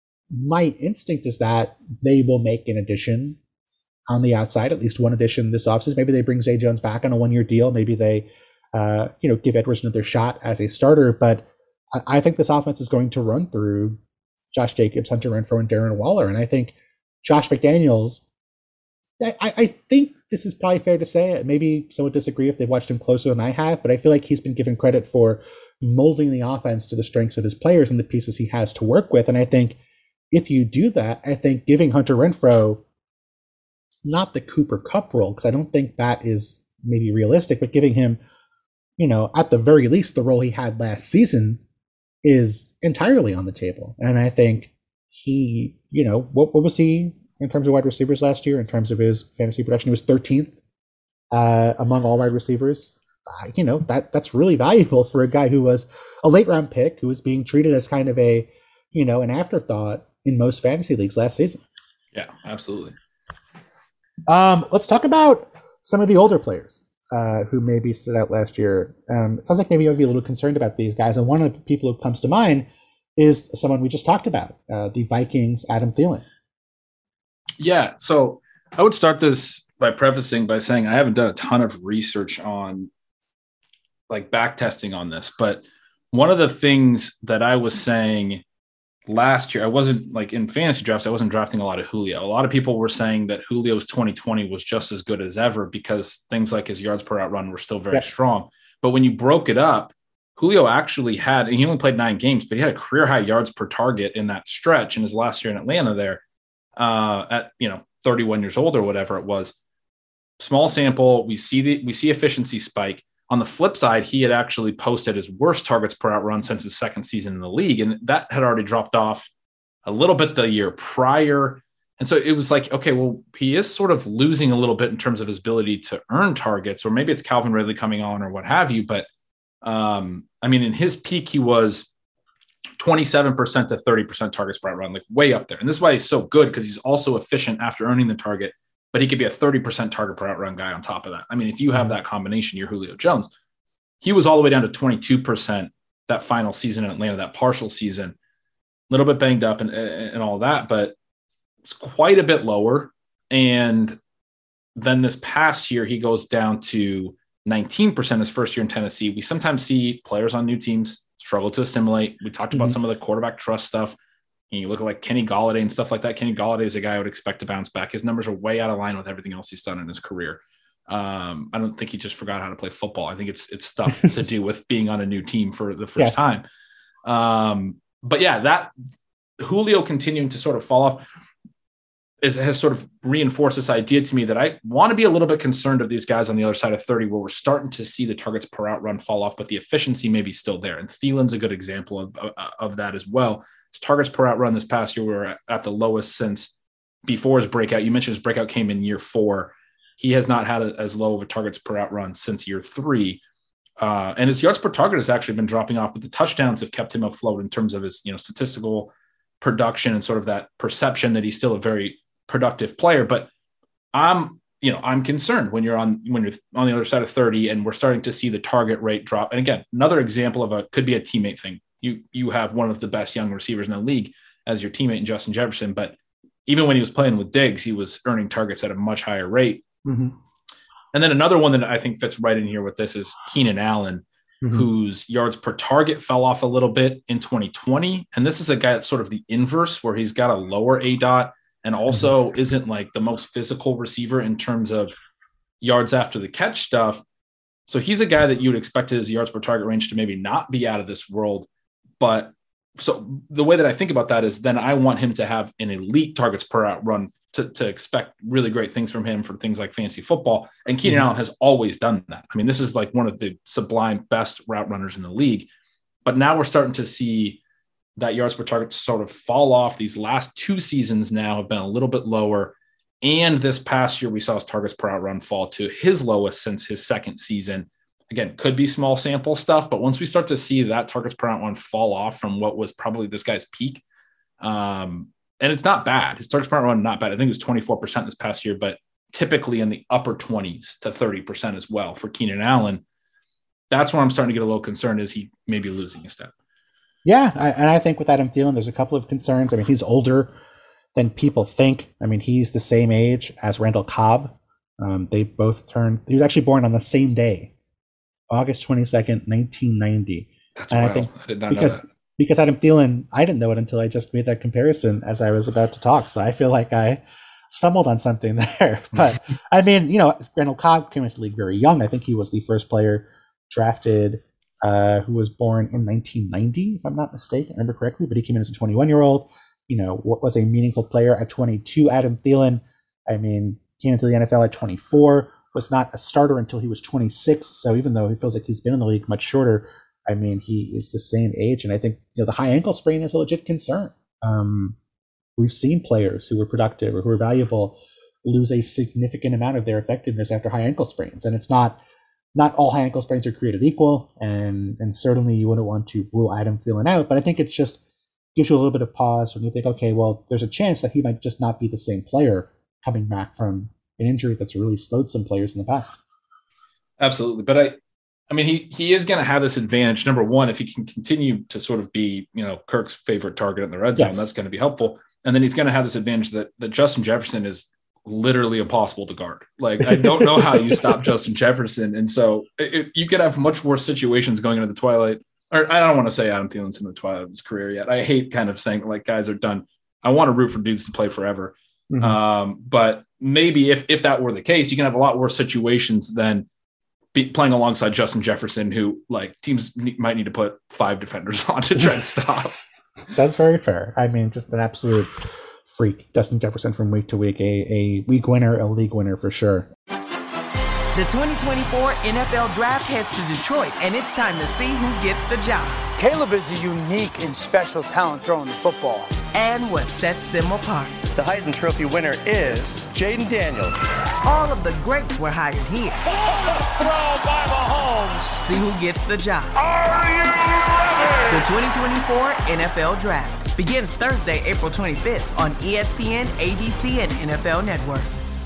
my instinct is that they will make an addition on the outside, at least one addition this offseason. Maybe they bring Zay Jones back on a one-year deal. Maybe they, uh, you know, give Edwards another shot as a starter. But I, I think this offense is going to run through Josh Jacobs, Hunter Renfrow, and Darren Waller. And I think Josh McDaniels, I, I think this is probably fair to say. Maybe someone would disagree if they've watched him closer than I have, but I feel like he's been given credit for molding the offense to the strengths of his players and the pieces he has to work with. And I think if you do that, I think giving Hunter Renfrow not the Cooper Kupp role, because I don't think that is maybe realistic, but giving him, you know, at the very least, the role he had last season is entirely on the table. And I think he, you know, what, what was he in terms of wide receivers last year? In terms of his fantasy production, he was thirteenth uh, among all wide receivers. Uh, you know, that that's really valuable for a guy who was a late round pick, who was being treated as kind of a, you know, an afterthought in most fantasy leagues last season. Yeah, absolutely. Um, let's talk about some of the older players uh, who maybe stood out last year. Um, it sounds like maybe you'll be a little concerned about these guys. And one of the people who comes to mind is someone we just talked about, uh, the Vikings, Adam Thielen. Yeah, so I would start this by prefacing by saying I haven't done a ton of research on like back testing on this, but one of the things that I was saying last year, I wasn't like in fantasy drafts, I wasn't drafting a lot of Julio. A lot of people were saying that Julio's twenty twenty was just as good as ever because things like his yards per out run were still very yeah. strong. But when you broke it up, Julio actually had, and he only played nine games, but he had a career high yards per target in that stretch in his last year in Atlanta there uh, at, you know, thirty-one years old or whatever it was. Small sample. We see the, we see efficiency spike. On the flip side, he had actually posted his worst targets per out run since his second season in the league. And that had already dropped off a little bit the year prior. And so it was like, okay, well, he is sort of losing a little bit in terms of his ability to earn targets, or maybe it's Calvin Ridley coming on or what have you. But um, I mean, in his peak, he was twenty-seven percent to thirty percent targets per out run, like way up there. And this is why he's so good, because he's also efficient after earning the target, but he could be a thirty percent target per out run guy on top of that. I mean, if you have that combination, you're Julio Jones. He was all the way down to twenty-two percent that final season in Atlanta, that partial season, a little bit banged up and, and all that, but it's quite a bit lower. And then this past year, he goes down to nineteen percent his first year in Tennessee. We sometimes see players on new teams struggle to assimilate. We talked about mm-hmm. some of the quarterback trust stuff. And you look at like Kenny Golladay and stuff like that. Kenny Golladay is a guy I would expect to bounce back. His numbers are way out of line with everything else he's done in his career. Um, I don't think he just forgot how to play football. I think it's it's stuff to do with being on a new team for the first yes. time. Um, but yeah, that Julio continuing to sort of fall off is, has sort of reinforced this idea to me that I want to be a little bit concerned of these guys on the other side of thirty, where we're starting to see the targets per out run fall off, but the efficiency may be still there. And Thielen's a good example of, of, of that as well. His targets per out run this past year were at, at the lowest since before his breakout. You mentioned his breakout came in year four. He has not had a, as low of a targets per out run since year three. Uh, and his yards per target has actually been dropping off, but the touchdowns have kept him afloat in terms of his, you know, statistical production and sort of that perception that he's still a very productive player. But I'm, you know, I'm concerned when you're on, when you're on the other side of thirty and we're starting to see the target rate drop. And again, another example of a, could be a teammate thing. You, you have one of the best young receivers in the league as your teammate in Justin Jefferson, but even when he was playing with Diggs, he was earning targets at a much higher rate. Mm-hmm. And then another one that I think fits right in here with this is Keenan Allen, mm-hmm. whose yards per target fell off a little bit in twenty twenty. And this is a guy that's sort of the inverse, where he's got a lower A DOT and also mm-hmm. isn't like the most physical receiver in terms of yards after the catch stuff. So he's a guy that you would expect his yards per target range to maybe not be out of this world. But so the way that I think about that is then I want him to have an elite targets per out run to, to expect really great things from him for things like fantasy football. And Keenan mm-hmm. Allen has always done that. I mean, this is like one of the sublime best route runners in the league, but now we're starting to see that yards per target sort of fall off. These last two seasons now have been a little bit lower. And this past year, we saw his targets per out run fall to his lowest since his second season. Again, could be small sample stuff, but once we start to see that targets per out run fall off from what was probably this guy's peak, um, and it's not bad. His targets per out run, not bad. I think it was twenty-four percent this past year, but typically in the upper twenties to thirty percent as well for Keenan Allen. That's where I'm starting to get a little concerned, is he may be losing a step. Yeah, I, and I think with Adam Thielen, there's a couple of concerns. I mean, he's older than people think. I mean, he's the same age as Randall Cobb. Um, they both turned, he was actually born on the same day, August twenty-second, nineteen ninety. That's and wild. I, think I did not because, know that. Because Adam Thielen, I didn't know it until I just made that comparison as I was about to talk. So I feel like I stumbled on something there. But I mean, you know, Randall Cobb came into the league very young. I think he was the first player drafted uh, who was born in nineteen ninety, if I'm not mistaken, I remember correctly. But he came in as a twenty-one-year-old. You know, what was a meaningful player at twenty-two. Adam Thielen, I mean, came into the N F L at twenty-four. Was not a starter until he was twenty-six. So even though he feels like he's been in the league much shorter, I mean, he is the same age. And I think, you know, the high ankle sprain is a legit concern. Um, we've seen players who were productive or who were valuable lose a significant amount of their effectiveness after high ankle sprains. And it's not, not all high ankle sprains are created equal. And, and certainly you wouldn't want to rule Adam Thielen out, but I think it just gives you a little bit of pause when you think, okay, well, there's a chance that he might just not be the same player coming back from an injury that's really slowed some players in the past. Absolutely. But I, I mean, he, he is going to have this advantage. Number one, if he can continue to sort of be, you know, Kirk's favorite target in the red zone, yes. that's going to be helpful. And then he's going to have this advantage that, that Justin Jefferson is literally impossible to guard. Like, I don't know how you stop Justin Jefferson. And so it, it, you could have much worse situations going into the twilight or I don't want to say Adam Thielen's in the twilight of his career yet. I hate kind of saying like guys are done. I want to root for dudes to play forever. Mm-hmm. Um, but maybe if, if that were the case, you can have a lot worse situations than be playing alongside Justin Jefferson, who like teams ne- might need to put five defenders on to try to stop. That's very fair. I mean, just an absolute freak, Justin Jefferson from week to week, a, a week winner, a league winner for sure. The twenty twenty-four N F L Draft heads to Detroit, and it's time to see who gets the job. Caleb is a unique and special talent throwing the football. And what sets them apart. The Heisman Trophy winner is Jaden Daniels. All of the greats were hired here. Throw by Mahomes. See who gets the job. Are you ready? The twenty twenty-four N F L Draft begins Thursday, April twenty-fifth on E S P N, A B C, and N F L Network.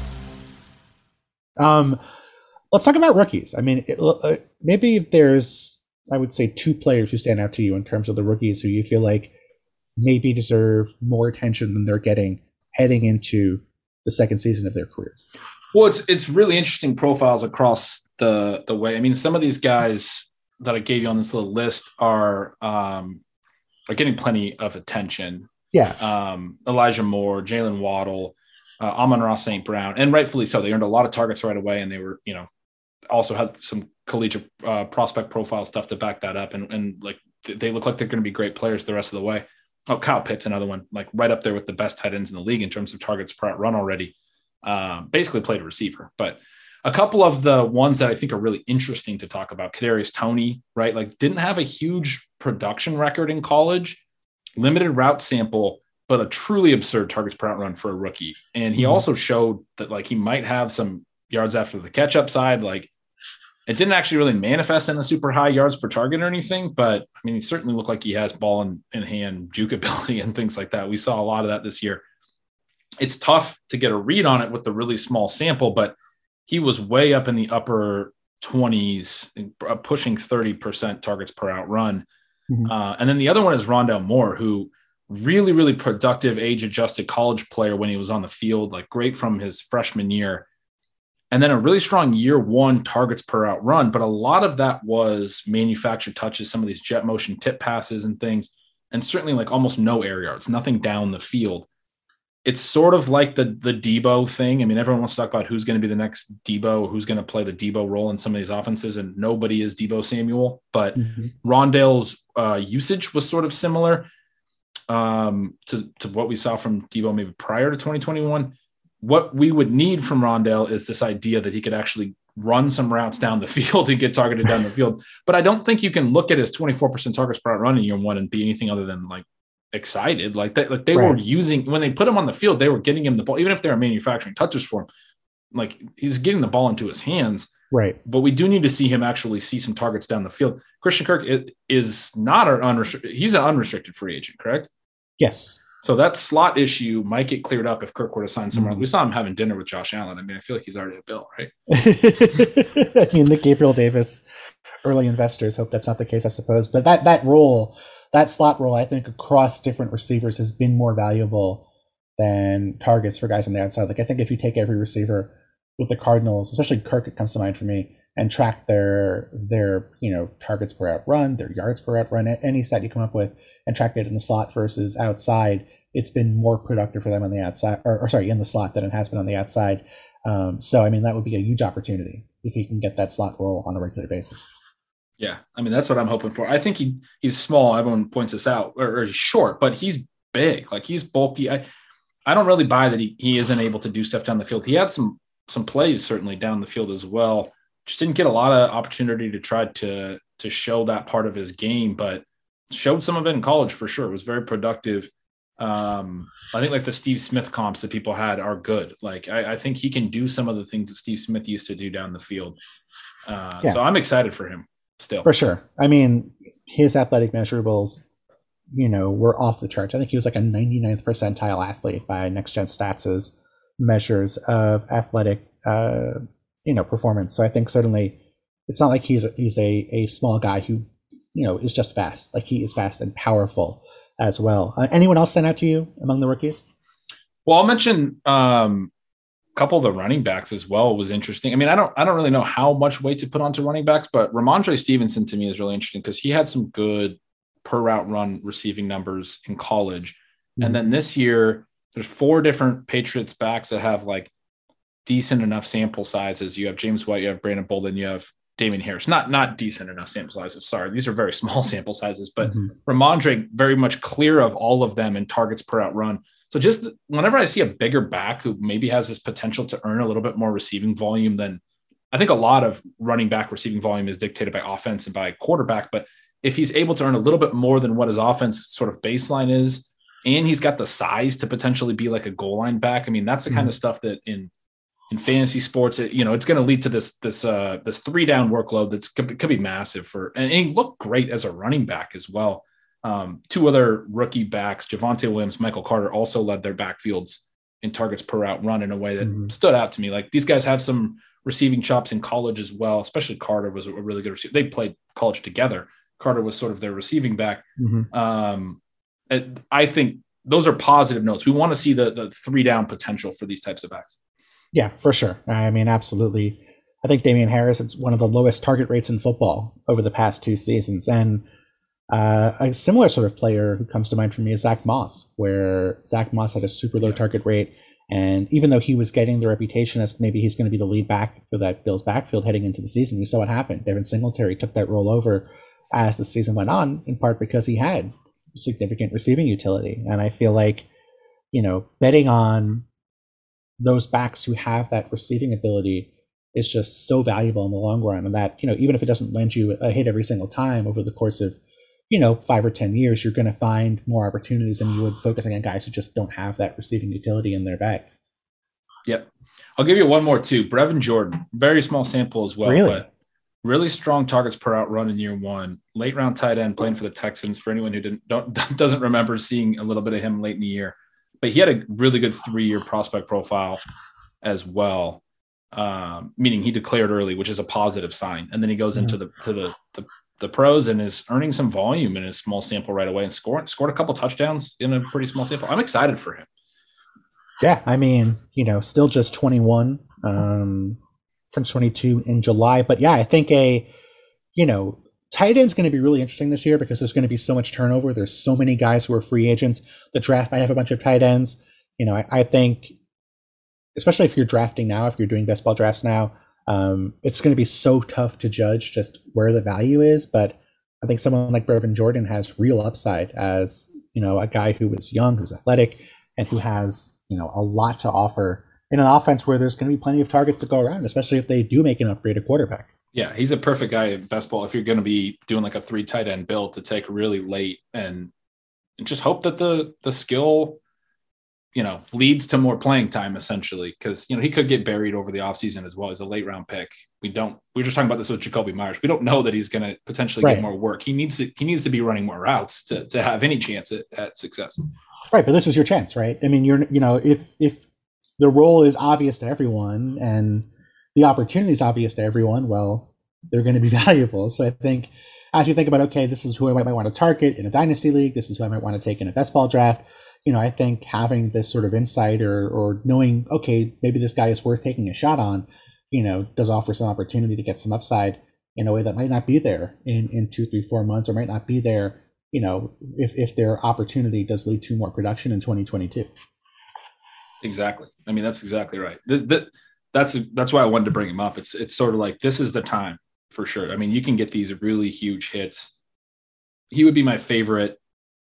Um, let's talk about rookies. I mean, it, uh, maybe if there's, I would say, two players who stand out to you in terms of the rookies who you feel like maybe deserve more attention than they're getting heading into the second season of their careers. Well, it's it's really interesting profiles across the the way. I mean, some of these guys that I gave you on this little list are um, are getting plenty of attention. Yeah. Um, Elijah Moore, Jalen Waddle, uh, Amon-Ra Saint Brown, and rightfully so. They earned a lot of targets right away, and they were, you know, also had some collegiate uh, prospect profile stuff to back that up. And, and like, they look like they're going to be great players the rest of the way. Oh, Kyle Pitts, another one, like right up there with the best tight ends in the league in terms of targets per run already. Um, basically played a receiver, but a couple of the ones that I think are really interesting to talk about, Kadarius Toney, right? Like didn't have a huge production record in college, limited route sample, but a truly absurd targets per run for a rookie. And he mm-hmm. also showed that like he might have some yards after the catch up side. Like it didn't actually really manifest in the super high yards per target or anything, but I mean, he certainly looked like he has ball in, in hand, juke ability and things like that. We saw a lot of that this year. It's tough to get a read on it with the really small sample, but he was way up in the upper twenties, pushing thirty percent targets per out run. Mm-hmm. Uh, and then the other one is Rondale Moore, who really, really productive age adjusted college player when he was on the field, like great from his freshman year. And then a really strong year one targets per out run. But a lot of that was manufactured touches, some of these jet motion tip passes and things, and certainly like almost no air yards, nothing down the field. It's sort of like the the Debo thing. I mean, everyone wants to talk about who's going to be the next Debo, who's going to play the Debo role in some of these offenses, and nobody is Debo Samuel. But mm-hmm. Rondale's uh, usage was sort of similar um, to, to what we saw from Debo maybe prior to twenty twenty-one. What we would need from Rondale is this idea that he could actually run some routes down the field and get targeted down the field. But I don't think you can look at his twenty-four percent targets per run in year one and be anything other than like excited. Like they, like they right. were using, when they put him on the field, they were getting him the ball, even if they were manufacturing touches for him. Like he's getting the ball into his hands. Right. But we do need to see him actually see some targets down the field. Christian Kirk is not an unrestricted, he's an unrestricted free agent, correct? Yes. So that slot issue might get cleared up if Kirk were to sign somewhere. Mm-hmm. We saw him having dinner with Josh Allen. I mean, I feel like he's already a Bill, right? I mean, the Gabriel Davis early investors hope that's not the case, I suppose. But that that role, that slot role, I think across different receivers has been more valuable than targets for guys on the outside. Like I think if you take every receiver with the Cardinals, especially Kirk, it comes to mind for me, and track their their you know targets per out run, their yards per out run, any stat you come up with, and track it in the slot versus outside, it's been more productive for them on the outside, or, or sorry, in the slot than it has been on the outside. Um, so I mean, that would be a huge opportunity if he can get that slot role on a regular basis. Yeah, I mean that's what I'm hoping for. I think he he's small. Everyone points this out, or, or he's short, but he's big. Like he's bulky. I I don't really buy that he, he isn't able to do stuff down the field. He had some some plays certainly down the field as well. Just didn't get a lot of opportunity to try to to show that part of his game, but showed some of it in college for sure. It was very productive. Um, I think like the Steve Smith comps that people had are good. Like I, I think he can do some of the things that Steve Smith used to do down the field. Uh, yeah. So I'm excited for him still. For sure. I mean, his athletic measurables, you know, were off the charts. I think he was like a ninety-ninth percentile athlete by Next Gen Stats' measures of athletic uh you know, performance. So I think certainly it's not like he's a, he's a, a small guy who, you know, is just fast. Like he is fast and powerful as well. Uh, anyone else stand out to you among the rookies? Well, I'll mention um, a couple of the running backs as well was interesting. I mean, I don't, I don't really know how much weight to put onto running backs, but Ramondre Stevenson to me is really interesting because he had some good per route run receiving numbers in college. Mm-hmm. And then this year there's four different Patriots backs that have like decent enough sample sizes. You have James White, you have Brandon Bolden, you have Damian Harris, not, not decent enough sample sizes. Sorry. These are very small sample sizes, but mm-hmm. Ramondre very much clear of all of them in targets per route run. So just whenever I see a bigger back who maybe has this potential to earn a little bit more receiving volume, then I think a lot of running back receiving volume is dictated by offense and by quarterback. But if he's able to earn a little bit more than what his offense sort of baseline is, and he's got the size to potentially be like a goal line back, I mean, that's the mm-hmm. kind of stuff that in in fantasy sports, it, you know, it's going to lead to this this uh, this three down workload that's could, could be massive for, and, and he looked great as a running back as well. Um, two other rookie backs, Javonte Williams, Michael Carter, also led their backfields in targets per route run in a way that mm-hmm. stood out to me. Like these guys have some receiving chops in college as well, especially Carter was a really good receiver. They played college together. Carter was sort of their receiving back. Mm-hmm. Um, I think those are positive notes. We want to see the, the three down potential for these types of backs. Yeah, for sure. I mean, absolutely. I think Damian Harris is one of the lowest target rates in football over the past two seasons. And Uh, a similar sort of player who comes to mind for me is Zach Moss, where Zach Moss had a super low target rate. And even though he was getting the reputation as maybe he's going to be the lead back for that Bills backfield heading into the season, we saw what happened. Devin Singletary took that role over as the season went on, in part because he had significant receiving utility. And I feel like, you know, betting on those backs who have that receiving ability is just so valuable in the long run. And that, you know, even if it doesn't lend you a hit every single time over the course of, you know, five or ten years, you're going to find more opportunities than you would focusing on guys who just don't have that receiving utility in their bag. Yep. I'll give you one more too. Brevin Jordan, very small sample as well, really? But really strong targets per out run in year one, late round tight end playing for the Texans. For anyone who didn't, don't, doesn't remember seeing a little bit of him late in the year, but he had a really good three-year prospect profile as well. Um, meaning he declared early, which is a positive sign. And then he goes mm-hmm. into the, to the, the, the pros and is earning some volume in a small sample right away and scored, scored a couple touchdowns in a pretty small sample. I'm excited for him. Yeah. I mean, you know, still just twenty-one, um, from twenty-two in July, but yeah, I think a, you know, tight end is going to be really interesting this year because there's going to be so much turnover. There's so many guys who are free agents. The draft might have a bunch of tight ends. You know, I, I think, especially if you're drafting now, if you're doing best ball drafts now, um, it's going to be so tough to judge just where the value is. But I think someone like Brevin Jordan has real upside as, you know, a guy who is young, who's athletic, and who has, you know, a lot to offer in an offense where there's going to be plenty of targets to go around, especially if they do make an upgrade at quarterback. Yeah, he's a perfect guy at best ball if you're going to be doing like a three tight end build to take really late and, and just hope that the the skill, you know, leads to more playing time essentially. Because, you know, he could get buried over the offseason as well. He's a late round pick. We don't, we were just talking about this with Jacoby Myers. We don't know that he's going to potentially right. get more work. He needs to, he needs to be running more routes to, to have any chance at, at success. Right. But this is your chance, right? I mean, you're, you know, if, if the role is obvious to everyone and the opportunity is obvious to everyone, well, they're going to be valuable. So I think as you think about, okay, this is who I might, might want to target in a dynasty league. This is who I might want to take in a best ball draft. You know, I think having this sort of insight or, or knowing, okay, maybe this guy is worth taking a shot on, you know, does offer some opportunity to get some upside in a way that might not be there in, in two, three, four months, or might not be there, you know, if, if their opportunity does lead to more production in twenty twenty-two. Exactly. I mean, that's exactly right. This, that, that's, that's why I wanted to bring him up. It's, it's sort of like, this is the time for sure. I mean, you can get these really huge hits. He would be my favorite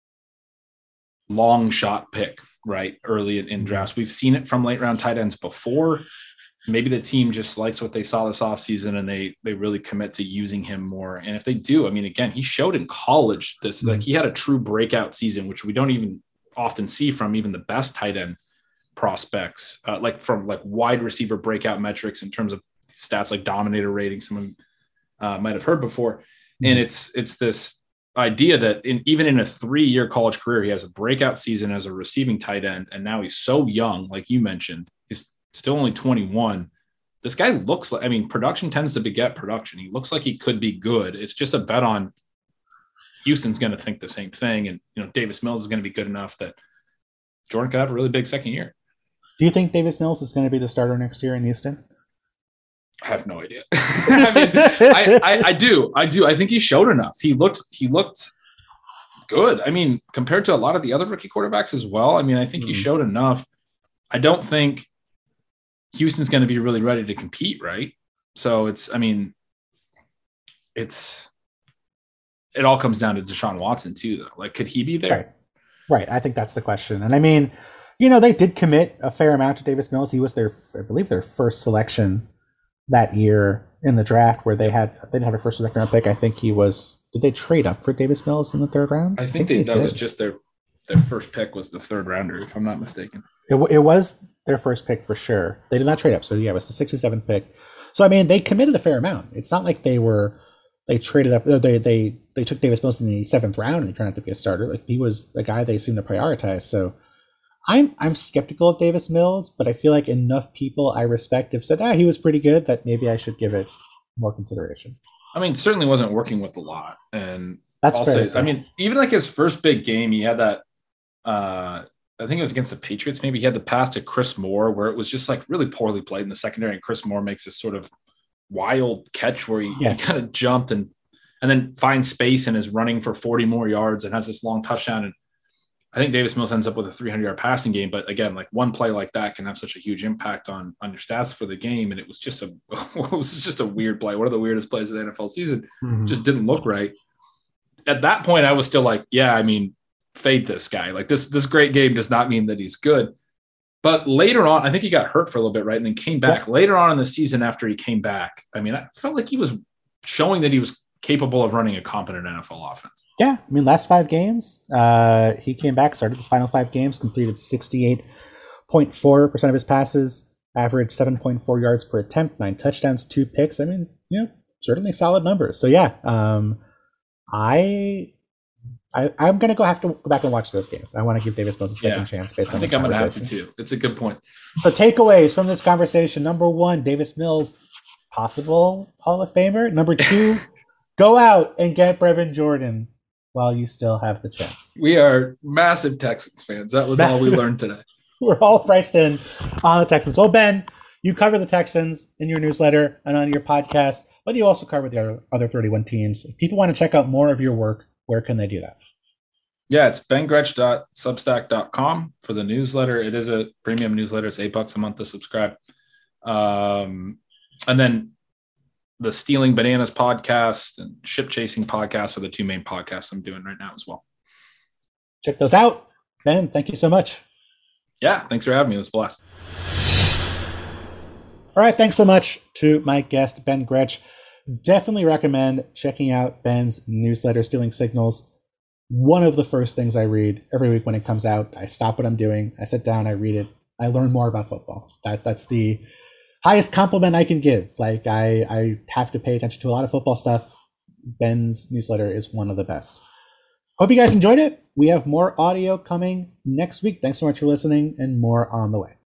long shot pick, right? Early in, in drafts. We've seen it from late round tight ends before. Maybe the team just likes what they saw this offseason and they, they really commit to using him more. And if they do, I mean, again, he showed in college this, mm-hmm. like he had a true breakout season, which we don't even often see from even the best tight end prospects, uh, like from like wide receiver breakout metrics in terms of stats like dominator rating, someone uh, might have heard before. Mm-hmm. And it's, it's this idea that in, even in a three-year college career, he has a breakout season as a receiving tight end. And now he's so young, like you mentioned, he's still only twenty-one. This guy looks like, I mean, production tends to beget production. He looks like he could be good. It's just a bet on Houston's going to think the same thing. And, you know, Davis Mills is going to be good enough that Jordan could have a really big second year. Do you think Davis Mills is going to be the starter next year in Houston? I have no idea. I mean, I, I, I do. I do. I think he showed enough. He looked he looked good. I mean, compared to a lot of the other rookie quarterbacks as well. I mean, I think mm. he showed enough. I don't think Houston's going to be really ready to compete, right? So it's, I mean, it's, it all comes down to Deshaun Watson too, though. Like, could he be there? Right. Right. I think that's the question. And I mean, you know, they did commit a fair amount to Davis Mills. He was their, I believe, their first selection that year in the draft, where they had, they didn't have a first or second round pick. I think he was, did they trade up for Davis Mills in the third round? I think, I think they, they that did. was just their, their first pick was the third rounder, if I'm not mistaken. It, it was their first pick for sure. They did not trade up. So yeah, it was the sixty-seventh pick. So, I mean, they committed a fair amount. It's not like they were, they traded up, they, they, they took Davis Mills in the seventh round and he turned out to be a starter. Like, he was the guy they seemed to prioritize. So I'm, I'm skeptical of Davis Mills, but I feel like enough people I respect have said, ah, he was pretty good, that maybe I should give it more consideration. I mean, certainly wasn't working with a lot. And that's I'll fair say, I mean, even like his first big game, he had that, uh, I think it was against the Patriots. Maybe he had the pass to Chris Moore where it was just like really poorly played in the secondary. And Chris Moore makes this sort of wild catch where he, yes. he kind of jumped and, and then finds space and is running for forty more yards and has this long touchdown. And I think Davis Mills ends up with a three hundred yard passing game. But again, like one play like that can have such a huge impact on, on your stats for the game. And it was just a, it was just a weird play. One of the weirdest plays of the N F L season. Mm-hmm. Just didn't look right. At that point, I was still like, yeah, I mean, fade this guy. Like this, this great game does not mean that he's good. But later on, I think he got hurt for a little bit, right? And then came back yeah. later on in the season after he came back. I mean, I felt like he was showing that he was capable of running a competent N F L offense. Yeah. I mean, last five games, uh, he came back, started the final five games, completed sixty-eight point four percent of his passes, averaged seven point four yards per attempt, nine touchdowns, two picks. I mean, you know, certainly solid numbers. So yeah, um, I, I, I'm going to go have to go back and watch those games. I want to give Davis Mills a second yeah, chance based on I think I'm going to have to too. It's a good point. So takeaways from this conversation. Number one, Davis Mills, possible Hall of Famer. Number two, go out and get Brevin Jordan while you still have the chance. We are massive Texans fans. That was all we learned today. We're all priced in on the Texans. Well, Ben, you cover the Texans in your newsletter and on your podcast, but you also cover the other, other thirty-one teams. If people want to check out more of your work, where can they do that? Yeah, it's ben gretch dot substack dot com for the newsletter. It is a premium newsletter. It's eight bucks a month to subscribe. Um, and then the Stealing Bananas podcast and Ship Chasing podcast are the two main podcasts I'm doing right now as well. Check those out. Ben, thank you so much. Yeah, thanks for having me. It was a blast. All right, thanks so much to my guest, Ben Gretch. Definitely recommend checking out Ben's newsletter, Stealing Signals. One of the first things I read every week when it comes out. I stop what I'm doing. I sit down, I read it. I learn more about football. That That's the highest compliment I can give. Like, I, I have to pay attention to a lot of football stuff. Ben's newsletter is one of the best. Hope you guys enjoyed it. We have more audio coming next week. Thanks so much for listening, and more on the way.